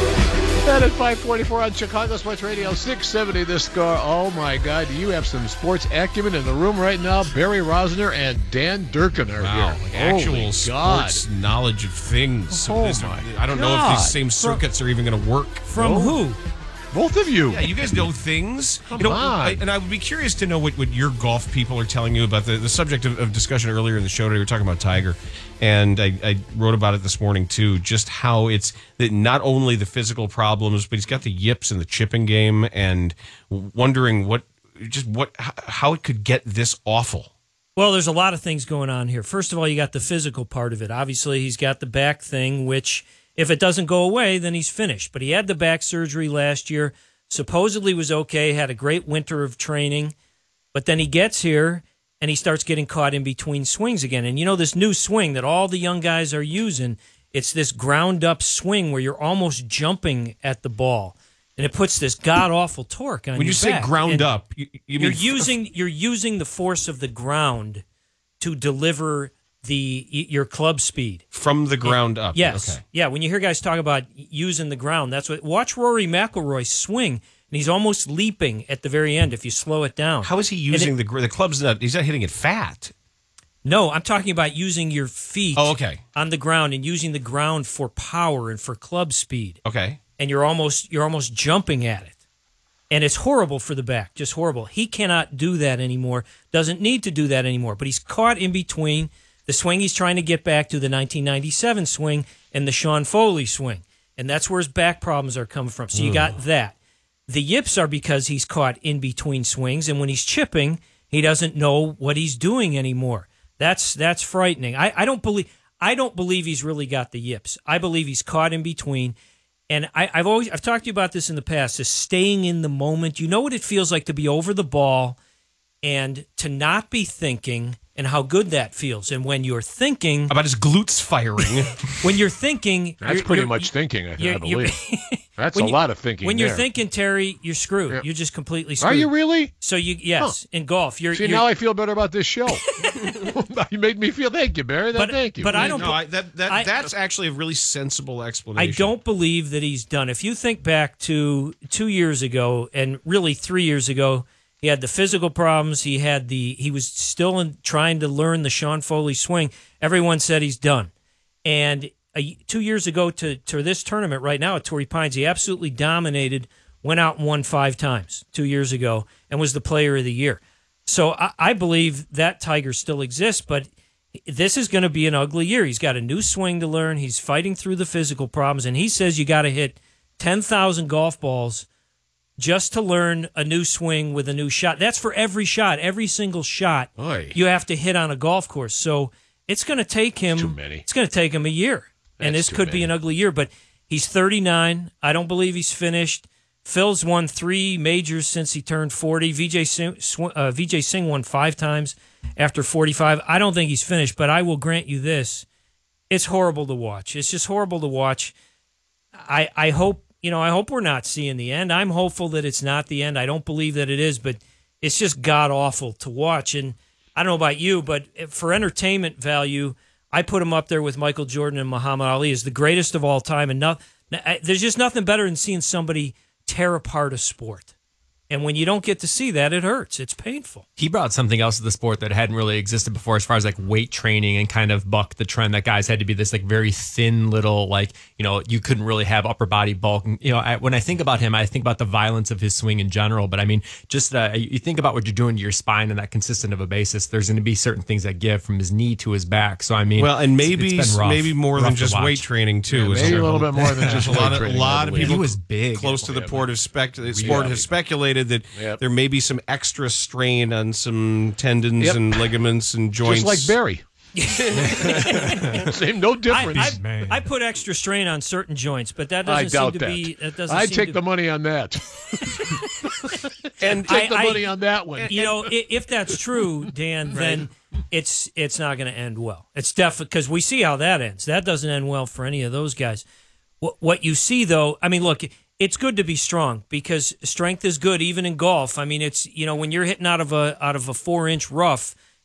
That at five forty-four on Chicago Sports Radio six seventy The Score. Oh, my God. You have some sports acumen in the room right now. Barry Rosner and Dan Durkin are wow, here. Like actual Holy sports God. knowledge of things. Oh, This- my I don't know if God. these same circuits are even going to work. From No. who? Both of you. Yeah, you guys know things. Come you know, on. I, and I would be curious to know what, what your golf people are telling you about the, the subject of, of discussion earlier in the show today. We were talking about Tiger, and I, I wrote about it this morning too, just how it's that not only the physical problems, but he's got the yips and the chipping game, and wondering what, just what, how it could get this awful. Well, there's a lot of things going on here. First of all, you got the physical part of it. Obviously, he's got the back thing, which if it doesn't go away, then he's finished. But he had the back surgery last year, supposedly was okay, had a great winter of training, but then he gets here and he starts getting caught in between swings again. And you know this new swing that all the young guys are using, it's this ground-up swing where you're almost jumping at the ball. And it puts this god-awful torque on When your you say back. ground And up, you, you you're mean f- using you're using the force of the ground to deliver the your club speed from the ground up. Yes, Okay. yeah. When you hear guys talk about using the ground, that's what. Watch Rory McIlroy swing, and he's almost leaping at the very end if you slow it down. How is he And using it- the gr- the club's not? He's not hitting it fat. No, I'm talking about using your feet. Oh, okay. On the ground and using the ground for power and for club speed. Okay. And you're almost you're almost jumping at it. And it's horrible for the back, just horrible. He cannot do that anymore, doesn't need to do that anymore, but he's caught in between the swing he's trying to get back to, the nineteen ninety-seven swing, and the Sean Foley swing. And that's where his back problems are coming from. So you got that. The yips are because he's caught in between swings, and when he's chipping, he doesn't know what he's doing anymore. That's that's frightening. I, I don't believe I don't believe he's really got the yips. I believe he's caught in between. And I, I've always I've talked to you about this in the past, is staying in the moment. You know what it feels like to be over the ball and to not be thinking, and how good that feels. And when you're thinking about his glutes firing, when you're thinking, That's you're, pretty you're, much thinking, I, you're- I believe. That's a when you- lot of thinking When there. you're thinking, Terry, you're screwed. Yeah. You're just completely screwed. Are you really? So you yes, in golf, you're. See, you're now I feel better about this show. You made me feel. Thank you, Barry. That, But- thank you. but I don't No, I, that, that I- that's actually a really sensible explanation. I don't believe that he's done. If you think back to two years ago, and really three years ago, he had the physical problems. He had the. He was still in, trying to learn the Sean Foley swing. Everyone said he's done. And a, two years ago to to this tournament right now at Torrey Pines, he absolutely dominated. Went out and won five times two years ago, and was the Player of the Year. So I, I believe that Tiger still exists, but this is going to be an ugly year. He's got a new swing to learn. He's fighting through the physical problems, and he says you got to hit ten thousand golf balls just to learn a new swing with a new shot. That's for every shot, every single shot Oy. you have to hit on a golf course. So it's going to take him. Too many. It's going to take him a year, and That's this too could be many. an ugly year. But he's thirty-nine. I don't believe he's finished. Phil's won three majors since he turned forty. V J Singh, sw- uh, V J Singh won five times after forty-five. I don't think he's finished, but I will grant you this. It's horrible to watch. It's just horrible to watch. I, I hope, you know, I hope we're not seeing the end. I'm hopeful that it's not the end. I don't believe that it is, but it's just god-awful to watch. And I don't know about you, but for entertainment value, I put him up there with Michael Jordan and Muhammad Ali as the greatest of all time. And no, there's just nothing better than seeing somebody tear apart a sport. And when you don't get to see that, it hurts. It's painful. He brought something else to the sport that hadn't really existed before, as far as like weight training, and kind of bucked the trend that guys had to be this like very thin little, like, you know, you couldn't really have upper body bulk. You know, I, when I think about him, I think about the violence of his swing in general. But I mean, just uh, you think about what you're doing to your spine on that consistent of a basis. There's going to be certain things that give from his knee to his back. So I mean, Well, and it's- maybe it's been rough, maybe more rough than to just watch. weight training too. Yeah, is maybe there? a little bit more than just a weight lot of, training, A I lot of believe. people He was big. close to the Yeah. port have spec- sport Yeah. have speculated that Yep. there may be some extra strain on some tendons Yep. and ligaments and joints. Just like Barry. Same, no difference. I, I, I put extra strain on certain joints, but that I doesn't seem doubt to that. be. That doesn't I'd seem take to the money on that. and take the I- money on that one. You know, i- if that's true, Dan, then it's it's not going to end well. It's definitely because we see how that ends. That doesn't end well for any of those guys. What what you see though, I mean, look, it's good to be strong because strength is good even in golf. I mean, it's you know when you're hitting out of a out of a four inch rough,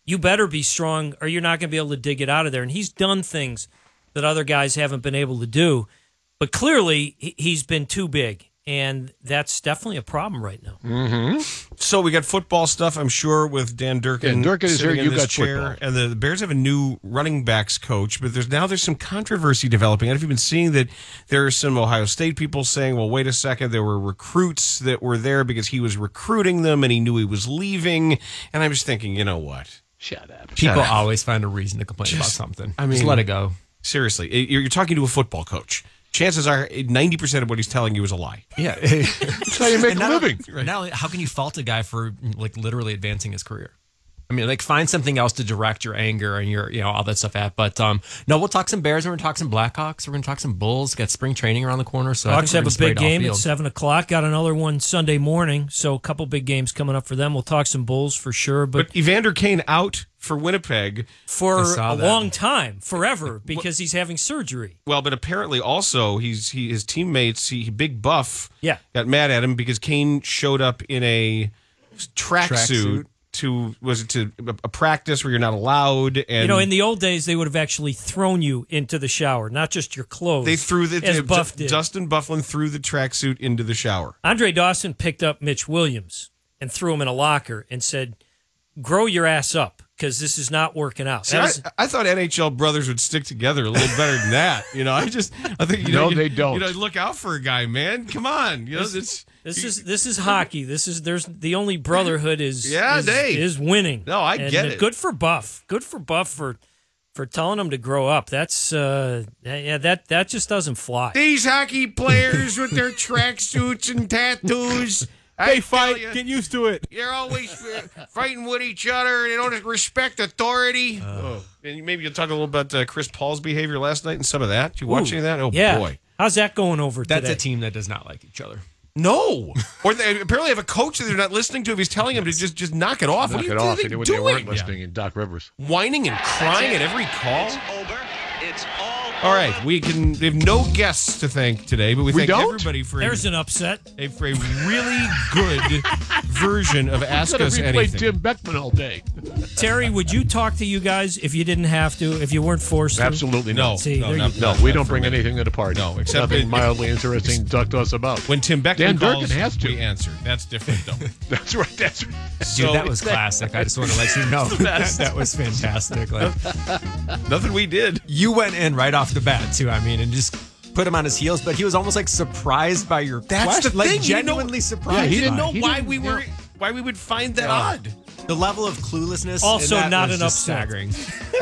you better be strong or you're not going to be able to dig it out of there. And he's done things that other guys haven't been able to do. But clearly, he's been too big. And that's definitely a problem right now. Mm-hmm. So we got football stuff, I'm sure, with Dan Durkin. Dan Durkin is sitting here. in You this got chair, football. and the, the Bears have a new running backs coach. But there's now there's some controversy developing. I don't know if you've been seeing that. There are some Ohio State people saying, "Well, wait a second, there were recruits that were there because he was recruiting them, and he knew he was leaving." And I'm just thinking, you know what? Shut up. People Shut up. always find a reason to complain Just- about something. I mean, just let it go. Seriously, you're, you're talking to a football coach. Chances are ninety percent of what he's telling you is a lie. Yeah. That's how you make And a not living. only- Not only, how can you fault a guy for like literally advancing his career? I mean, like find something else to direct your anger and your, you know, all that stuff at. But um, no, we'll talk some Bears. We're going to talk some Blackhawks. We're going to talk some Bulls. Got spring training around the corner. So I Hawks think have we're a gonna big straight game at off-field. seven o'clock. Got another one Sunday morning. So a couple big games coming up for them. We'll talk some Bulls for sure. But, But Evander Kane out for Winnipeg. for I saw a that. long time, forever, because he's having surgery. Well, but apparently also he's he his teammates, he Big Buff, Yeah. got mad at him because Kane showed up in a tracksuit Tracksuit. to was it to a, a practice where you're not allowed, and You know, in the old days, they would have actually thrown you into the shower, not just your clothes. they threw the as uh, Buff did. Dustin Bufflin threw the tracksuit into the shower. Andre Dawson picked up Mitch Williams and threw him in a locker and said, "Grow your ass up, because this is not working out." See, That I, was- I thought N H L brothers would stick together a little better than that. You know, I just I think you No, know you, they don't. You know, look out for a guy, man. Come on, you know it's. This is this is hockey. This is there's the only brotherhood is Yeah, is, they- is winning. No, I And get it. Good for Buff. Good for Buff for for telling him to grow up. That's uh yeah that that just doesn't fly. These hockey players with their tracksuits and tattoos. They fight. Get used to it. You're always uh, fighting with each other. They don't respect authority. Oh. And maybe you'll talk a little about uh, Chris Paul's behavior last night and some of that. You watch any of that? Oh, yeah. boy. How's that going over That's today? a team that does not like each other. No. Or they apparently have a coach that they're not listening to if he's telling them to just, just knock it off. Knock what are you it off. doing? They, they weren't doing? listening in Doc Rivers. Whining and crying at every call. It's over. It's all All right, we can. We have no guests to thank today, but we, We thank don't? everybody for There's a, an upset. a, for a really good version of Ask Could have Us replayed Anything. Tim Beckman all day. Terry, would you talk to you guys if you didn't have to, if you weren't forced to? Absolutely No, not. See, no, there not- you No, not- we not don't for bring me. anything to the party. No, except nothing it- mildly interesting to talk to us about. When Tim Beckman Dan Durkin calls, has to. we answer. That's different, though. That's right. That's right. So- Dude, that was classic. I just want to let you know that, that was fantastic. Like, Nothing we did. you went in right off the bat too. I mean, and just put him on his heels, but he was almost like surprised by your That's question, the like thing. He didn't know- genuinely Yeah, surprised. he didn't by know it. why we were, why we would find that odd. The level of cluelessness. Also in that not was an just upset. staggering.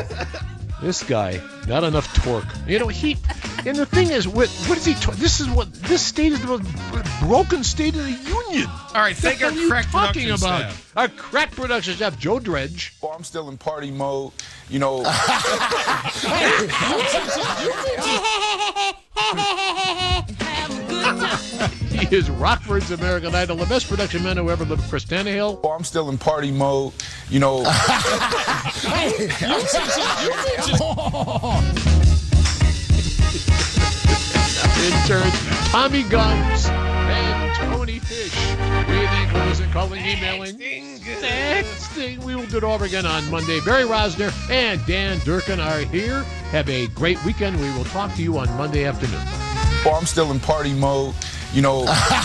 This guy, not enough torque. You know, he, and the thing is, what, what is he, ta- this is what, this state is the most broken state of the union. All right, thank What our are you crack talking production about? staff. Our crack production staff, Joe Dredge. Well, I'm still in party mode. You know, He is Rockford's American Idol, the best production man who ever lived, Chris Tannehill. well, I'm still in party mode. You know, Interns, Tommy Guns, and Tony Fish. We thank you for calling, emailing, texting. We will do it over again on Monday. Barry Rosner and Dan Durkin are here. Have a great weekend. We will talk to you on Monday afternoon. well, I'm still in party mode. You know,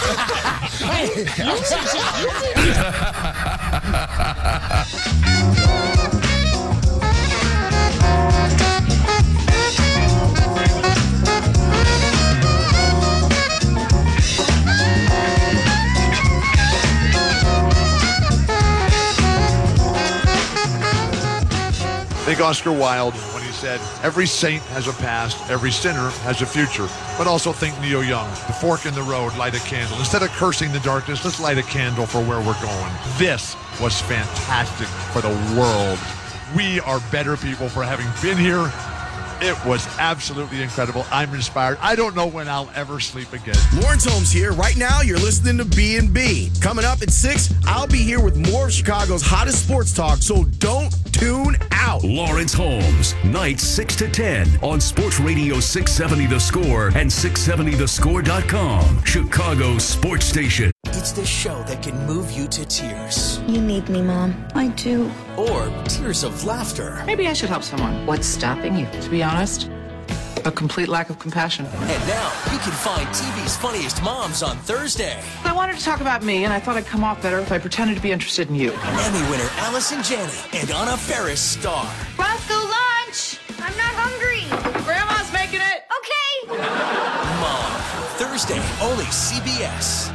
Think Oscar Wilde when he said, every saint has a past, every sinner has a future. But also think Neil Young, the fork in the road, light a candle. Instead of cursing the darkness, let's light a candle for where we're going. This was fantastic for the world. We are better people for having been here. It was absolutely incredible. I'm inspired. I don't know when I'll ever sleep again. Lawrence Holmes here. Right now, you're listening to B and B. Coming up at six, I'll be here with more of Chicago's hottest sports talk, so don't tune out. Lawrence Holmes, nights six to ten on Sports Radio six seventy The Score and six seventy the score dot com. Chicago's sports station. It's It's the show that can move you to tears. You need me, Mom. I do. Or tears of laughter. Maybe I should help someone. What's stopping you? To be honest, a complete lack of compassion. And now you can find T V's funniest moms on Thursday. I wanted to talk about me, and I thought I'd come off better if I pretended to be interested in you. Emmy winner Allison Janney and Anna Faris star. Roscoe, lunch! I'm not hungry. Grandma's making it. Okay. Mom, Thursday, only C B S.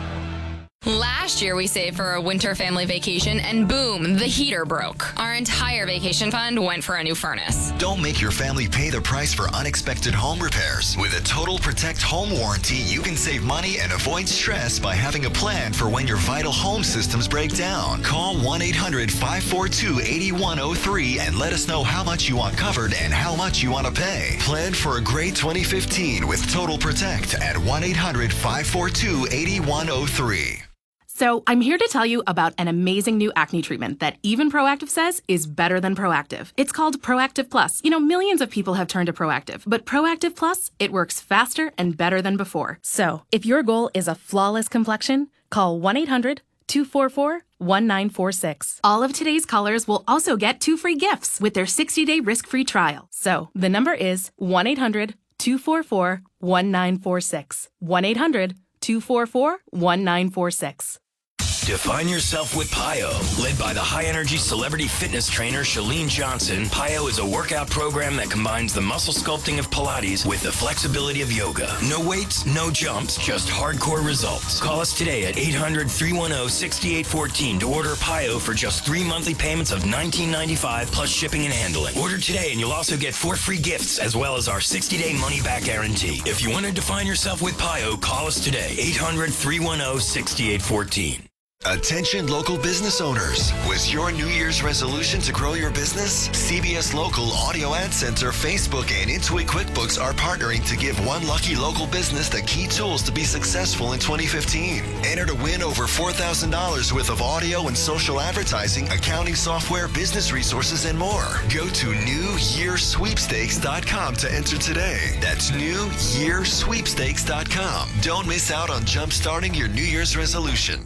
Last year, we saved for a winter family vacation, and boom, the heater broke. Our entire vacation fund went for a new furnace. Don't make your family pay the price for unexpected home repairs. With a Total Protect home warranty, you can save money and avoid stress by having a plan for when your vital home systems break down. Call one eight hundred five four two eight one zero three and let us know how much you want covered and how much you want to pay. Plan for a great twenty fifteen with Total Protect at one eight hundred five four two eight one zero three. So I'm here to tell you about an amazing new acne treatment that even Proactive says is better than Proactive. It's called Proactive Plus. You know, millions of people have turned to Proactive, but Proactive Plus, it works faster and better than before. So if your goal is a flawless complexion, call one eight hundred two four four one nine four six. All of today's callers will also get two free gifts with their sixty-day risk-free trial. So the number is one eight hundred two four four one nine four six. one eight hundred two four four one nine four six. Define yourself with Pio. Led by the high-energy celebrity fitness trainer Chalene Johnson, Pio is a workout program that combines the muscle sculpting of Pilates with the flexibility of yoga. No weights, no jumps, just hardcore results. Call us today at eight hundred three one zero six eight one four to order Pio for just three monthly payments of nineteen ninety-five plus shipping and handling. Order today and you'll also get four free gifts as well as our sixty-day money-back guarantee. If you want to define yourself with Pio, call us today, eight hundred three one zero six eight one four. Attention local business owners. Was your New Year's resolution to grow your business? C B S Local Audio Ad Center, Facebook, and Intuit QuickBooks are partnering to give one lucky local business the key tools to be successful in twenty fifteen. Enter to win over four thousand dollars worth of audio and social advertising, accounting software, business resources, and more. Go to new year sweepstakes dot com to enter today. That's new year sweepstakes dot com. Don't miss out on jumpstarting your New Year's resolution.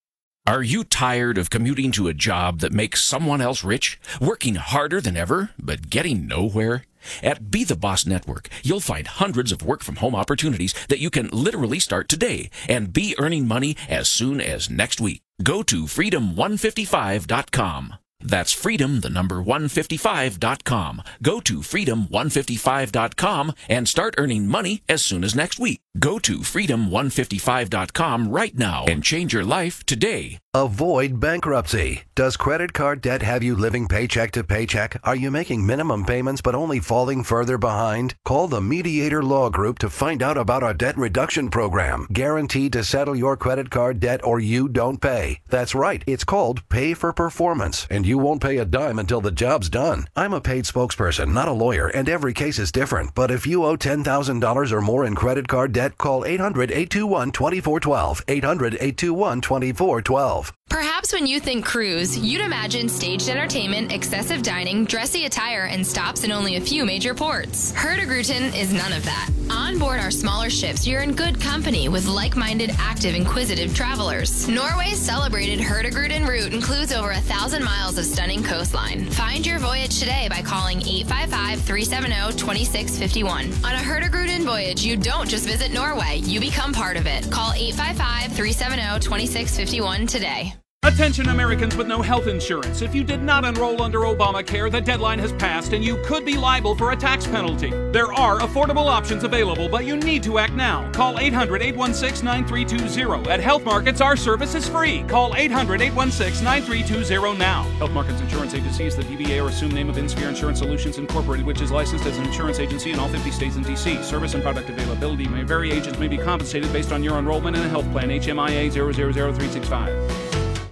Are you tired of commuting to a job that makes someone else rich, working harder than ever, but getting nowhere? At Be The Boss Network, you'll find hundreds of work-from-home opportunities that you can literally start today and be earning money as soon as next week. Go to freedom one fifty-five dot com. That's freedom, the number one fifty-five dot com. Go to freedom one fifty-five dot com and start earning money as soon as next week. Go to freedom one fifty-five dot com right now and change your life today. Avoid bankruptcy. Does credit card debt have you living paycheck to paycheck? Are you making minimum payments but only falling further behind? Call the Mediator Law Group to find out about our debt reduction program. Guaranteed to settle your credit card debt or you don't pay. That's right. It's called Pay for Performance, and you won't pay a dime until the job's done. I'm a paid spokesperson, not a lawyer, and every case is different. But if you owe ten thousand dollars or more in credit card debt, call eight hundred eight two one two four one two. eight hundred eight two one two four one two. Perhaps when you think cruise, you'd imagine staged entertainment, excessive dining, dressy attire, and stops in only a few major ports. Hurtigruten is none of that. On board our smaller ships, you're in good company with like-minded, active, inquisitive travelers. Norway's celebrated Hurtigruten route includes over a thousand miles of stunning coastline. Find your voyage today by calling eight five five, three seven zero, two six five one. On a Hurtigruten voyage, you don't just visit Norway, you become part of it. Call eight five five, three seven zero, two six five one today. Attention Americans with no health insurance. If you did not enroll under Obamacare, the deadline has passed and you could be liable for a tax penalty. There are affordable options available, but you need to act now. Call eight hundred, eight one six, nine three two zero. At Health Markets, our service is free. Call eight hundred, eight one six, nine three two zero now. Health Markets Insurance Agency is the D B A or assumed name of InSphere Insurance Solutions Incorporated, which is licensed as an insurance agency in all fifty states and D C. Service and product availability may vary. Agents may be compensated based on your enrollment in a health plan. H M I A zero zero zero three six five.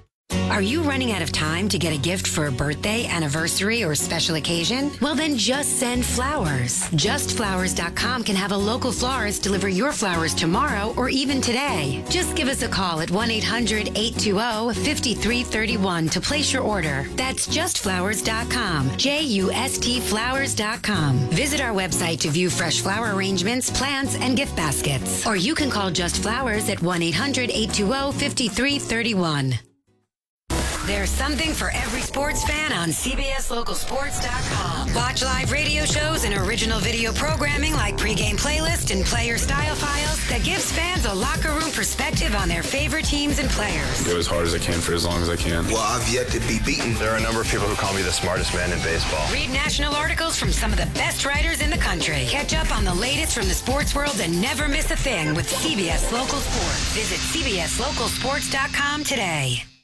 Are you running out of time to get a gift for a birthday, anniversary, or special occasion? Well, then just send flowers. just flowers dot com can have a local florist deliver your flowers tomorrow or even today. Just give us a call at one eight hundred, eight two zero, five three three one to place your order. That's just flowers dot com. J U S T flowers dot com. Visit our website to view fresh flower arrangements, plants, and gift baskets. Or you can call Just Flowers at one eight hundred, eight two zero, five three three one. There's something for every sports fan on C B S Local Sports dot com. Watch live radio shows and original video programming like pregame playlist and player style files that gives fans a locker room perspective on their favorite teams and players. Go as hard as I can for as long as I can. Well, I've yet to be beaten. There are a number of people who call me the smartest man in baseball. Read national articles from some of the best writers in the country. Catch up on the latest from the sports world and never miss a thing with C B S Local Sports. Visit C B S Local Sports dot com today.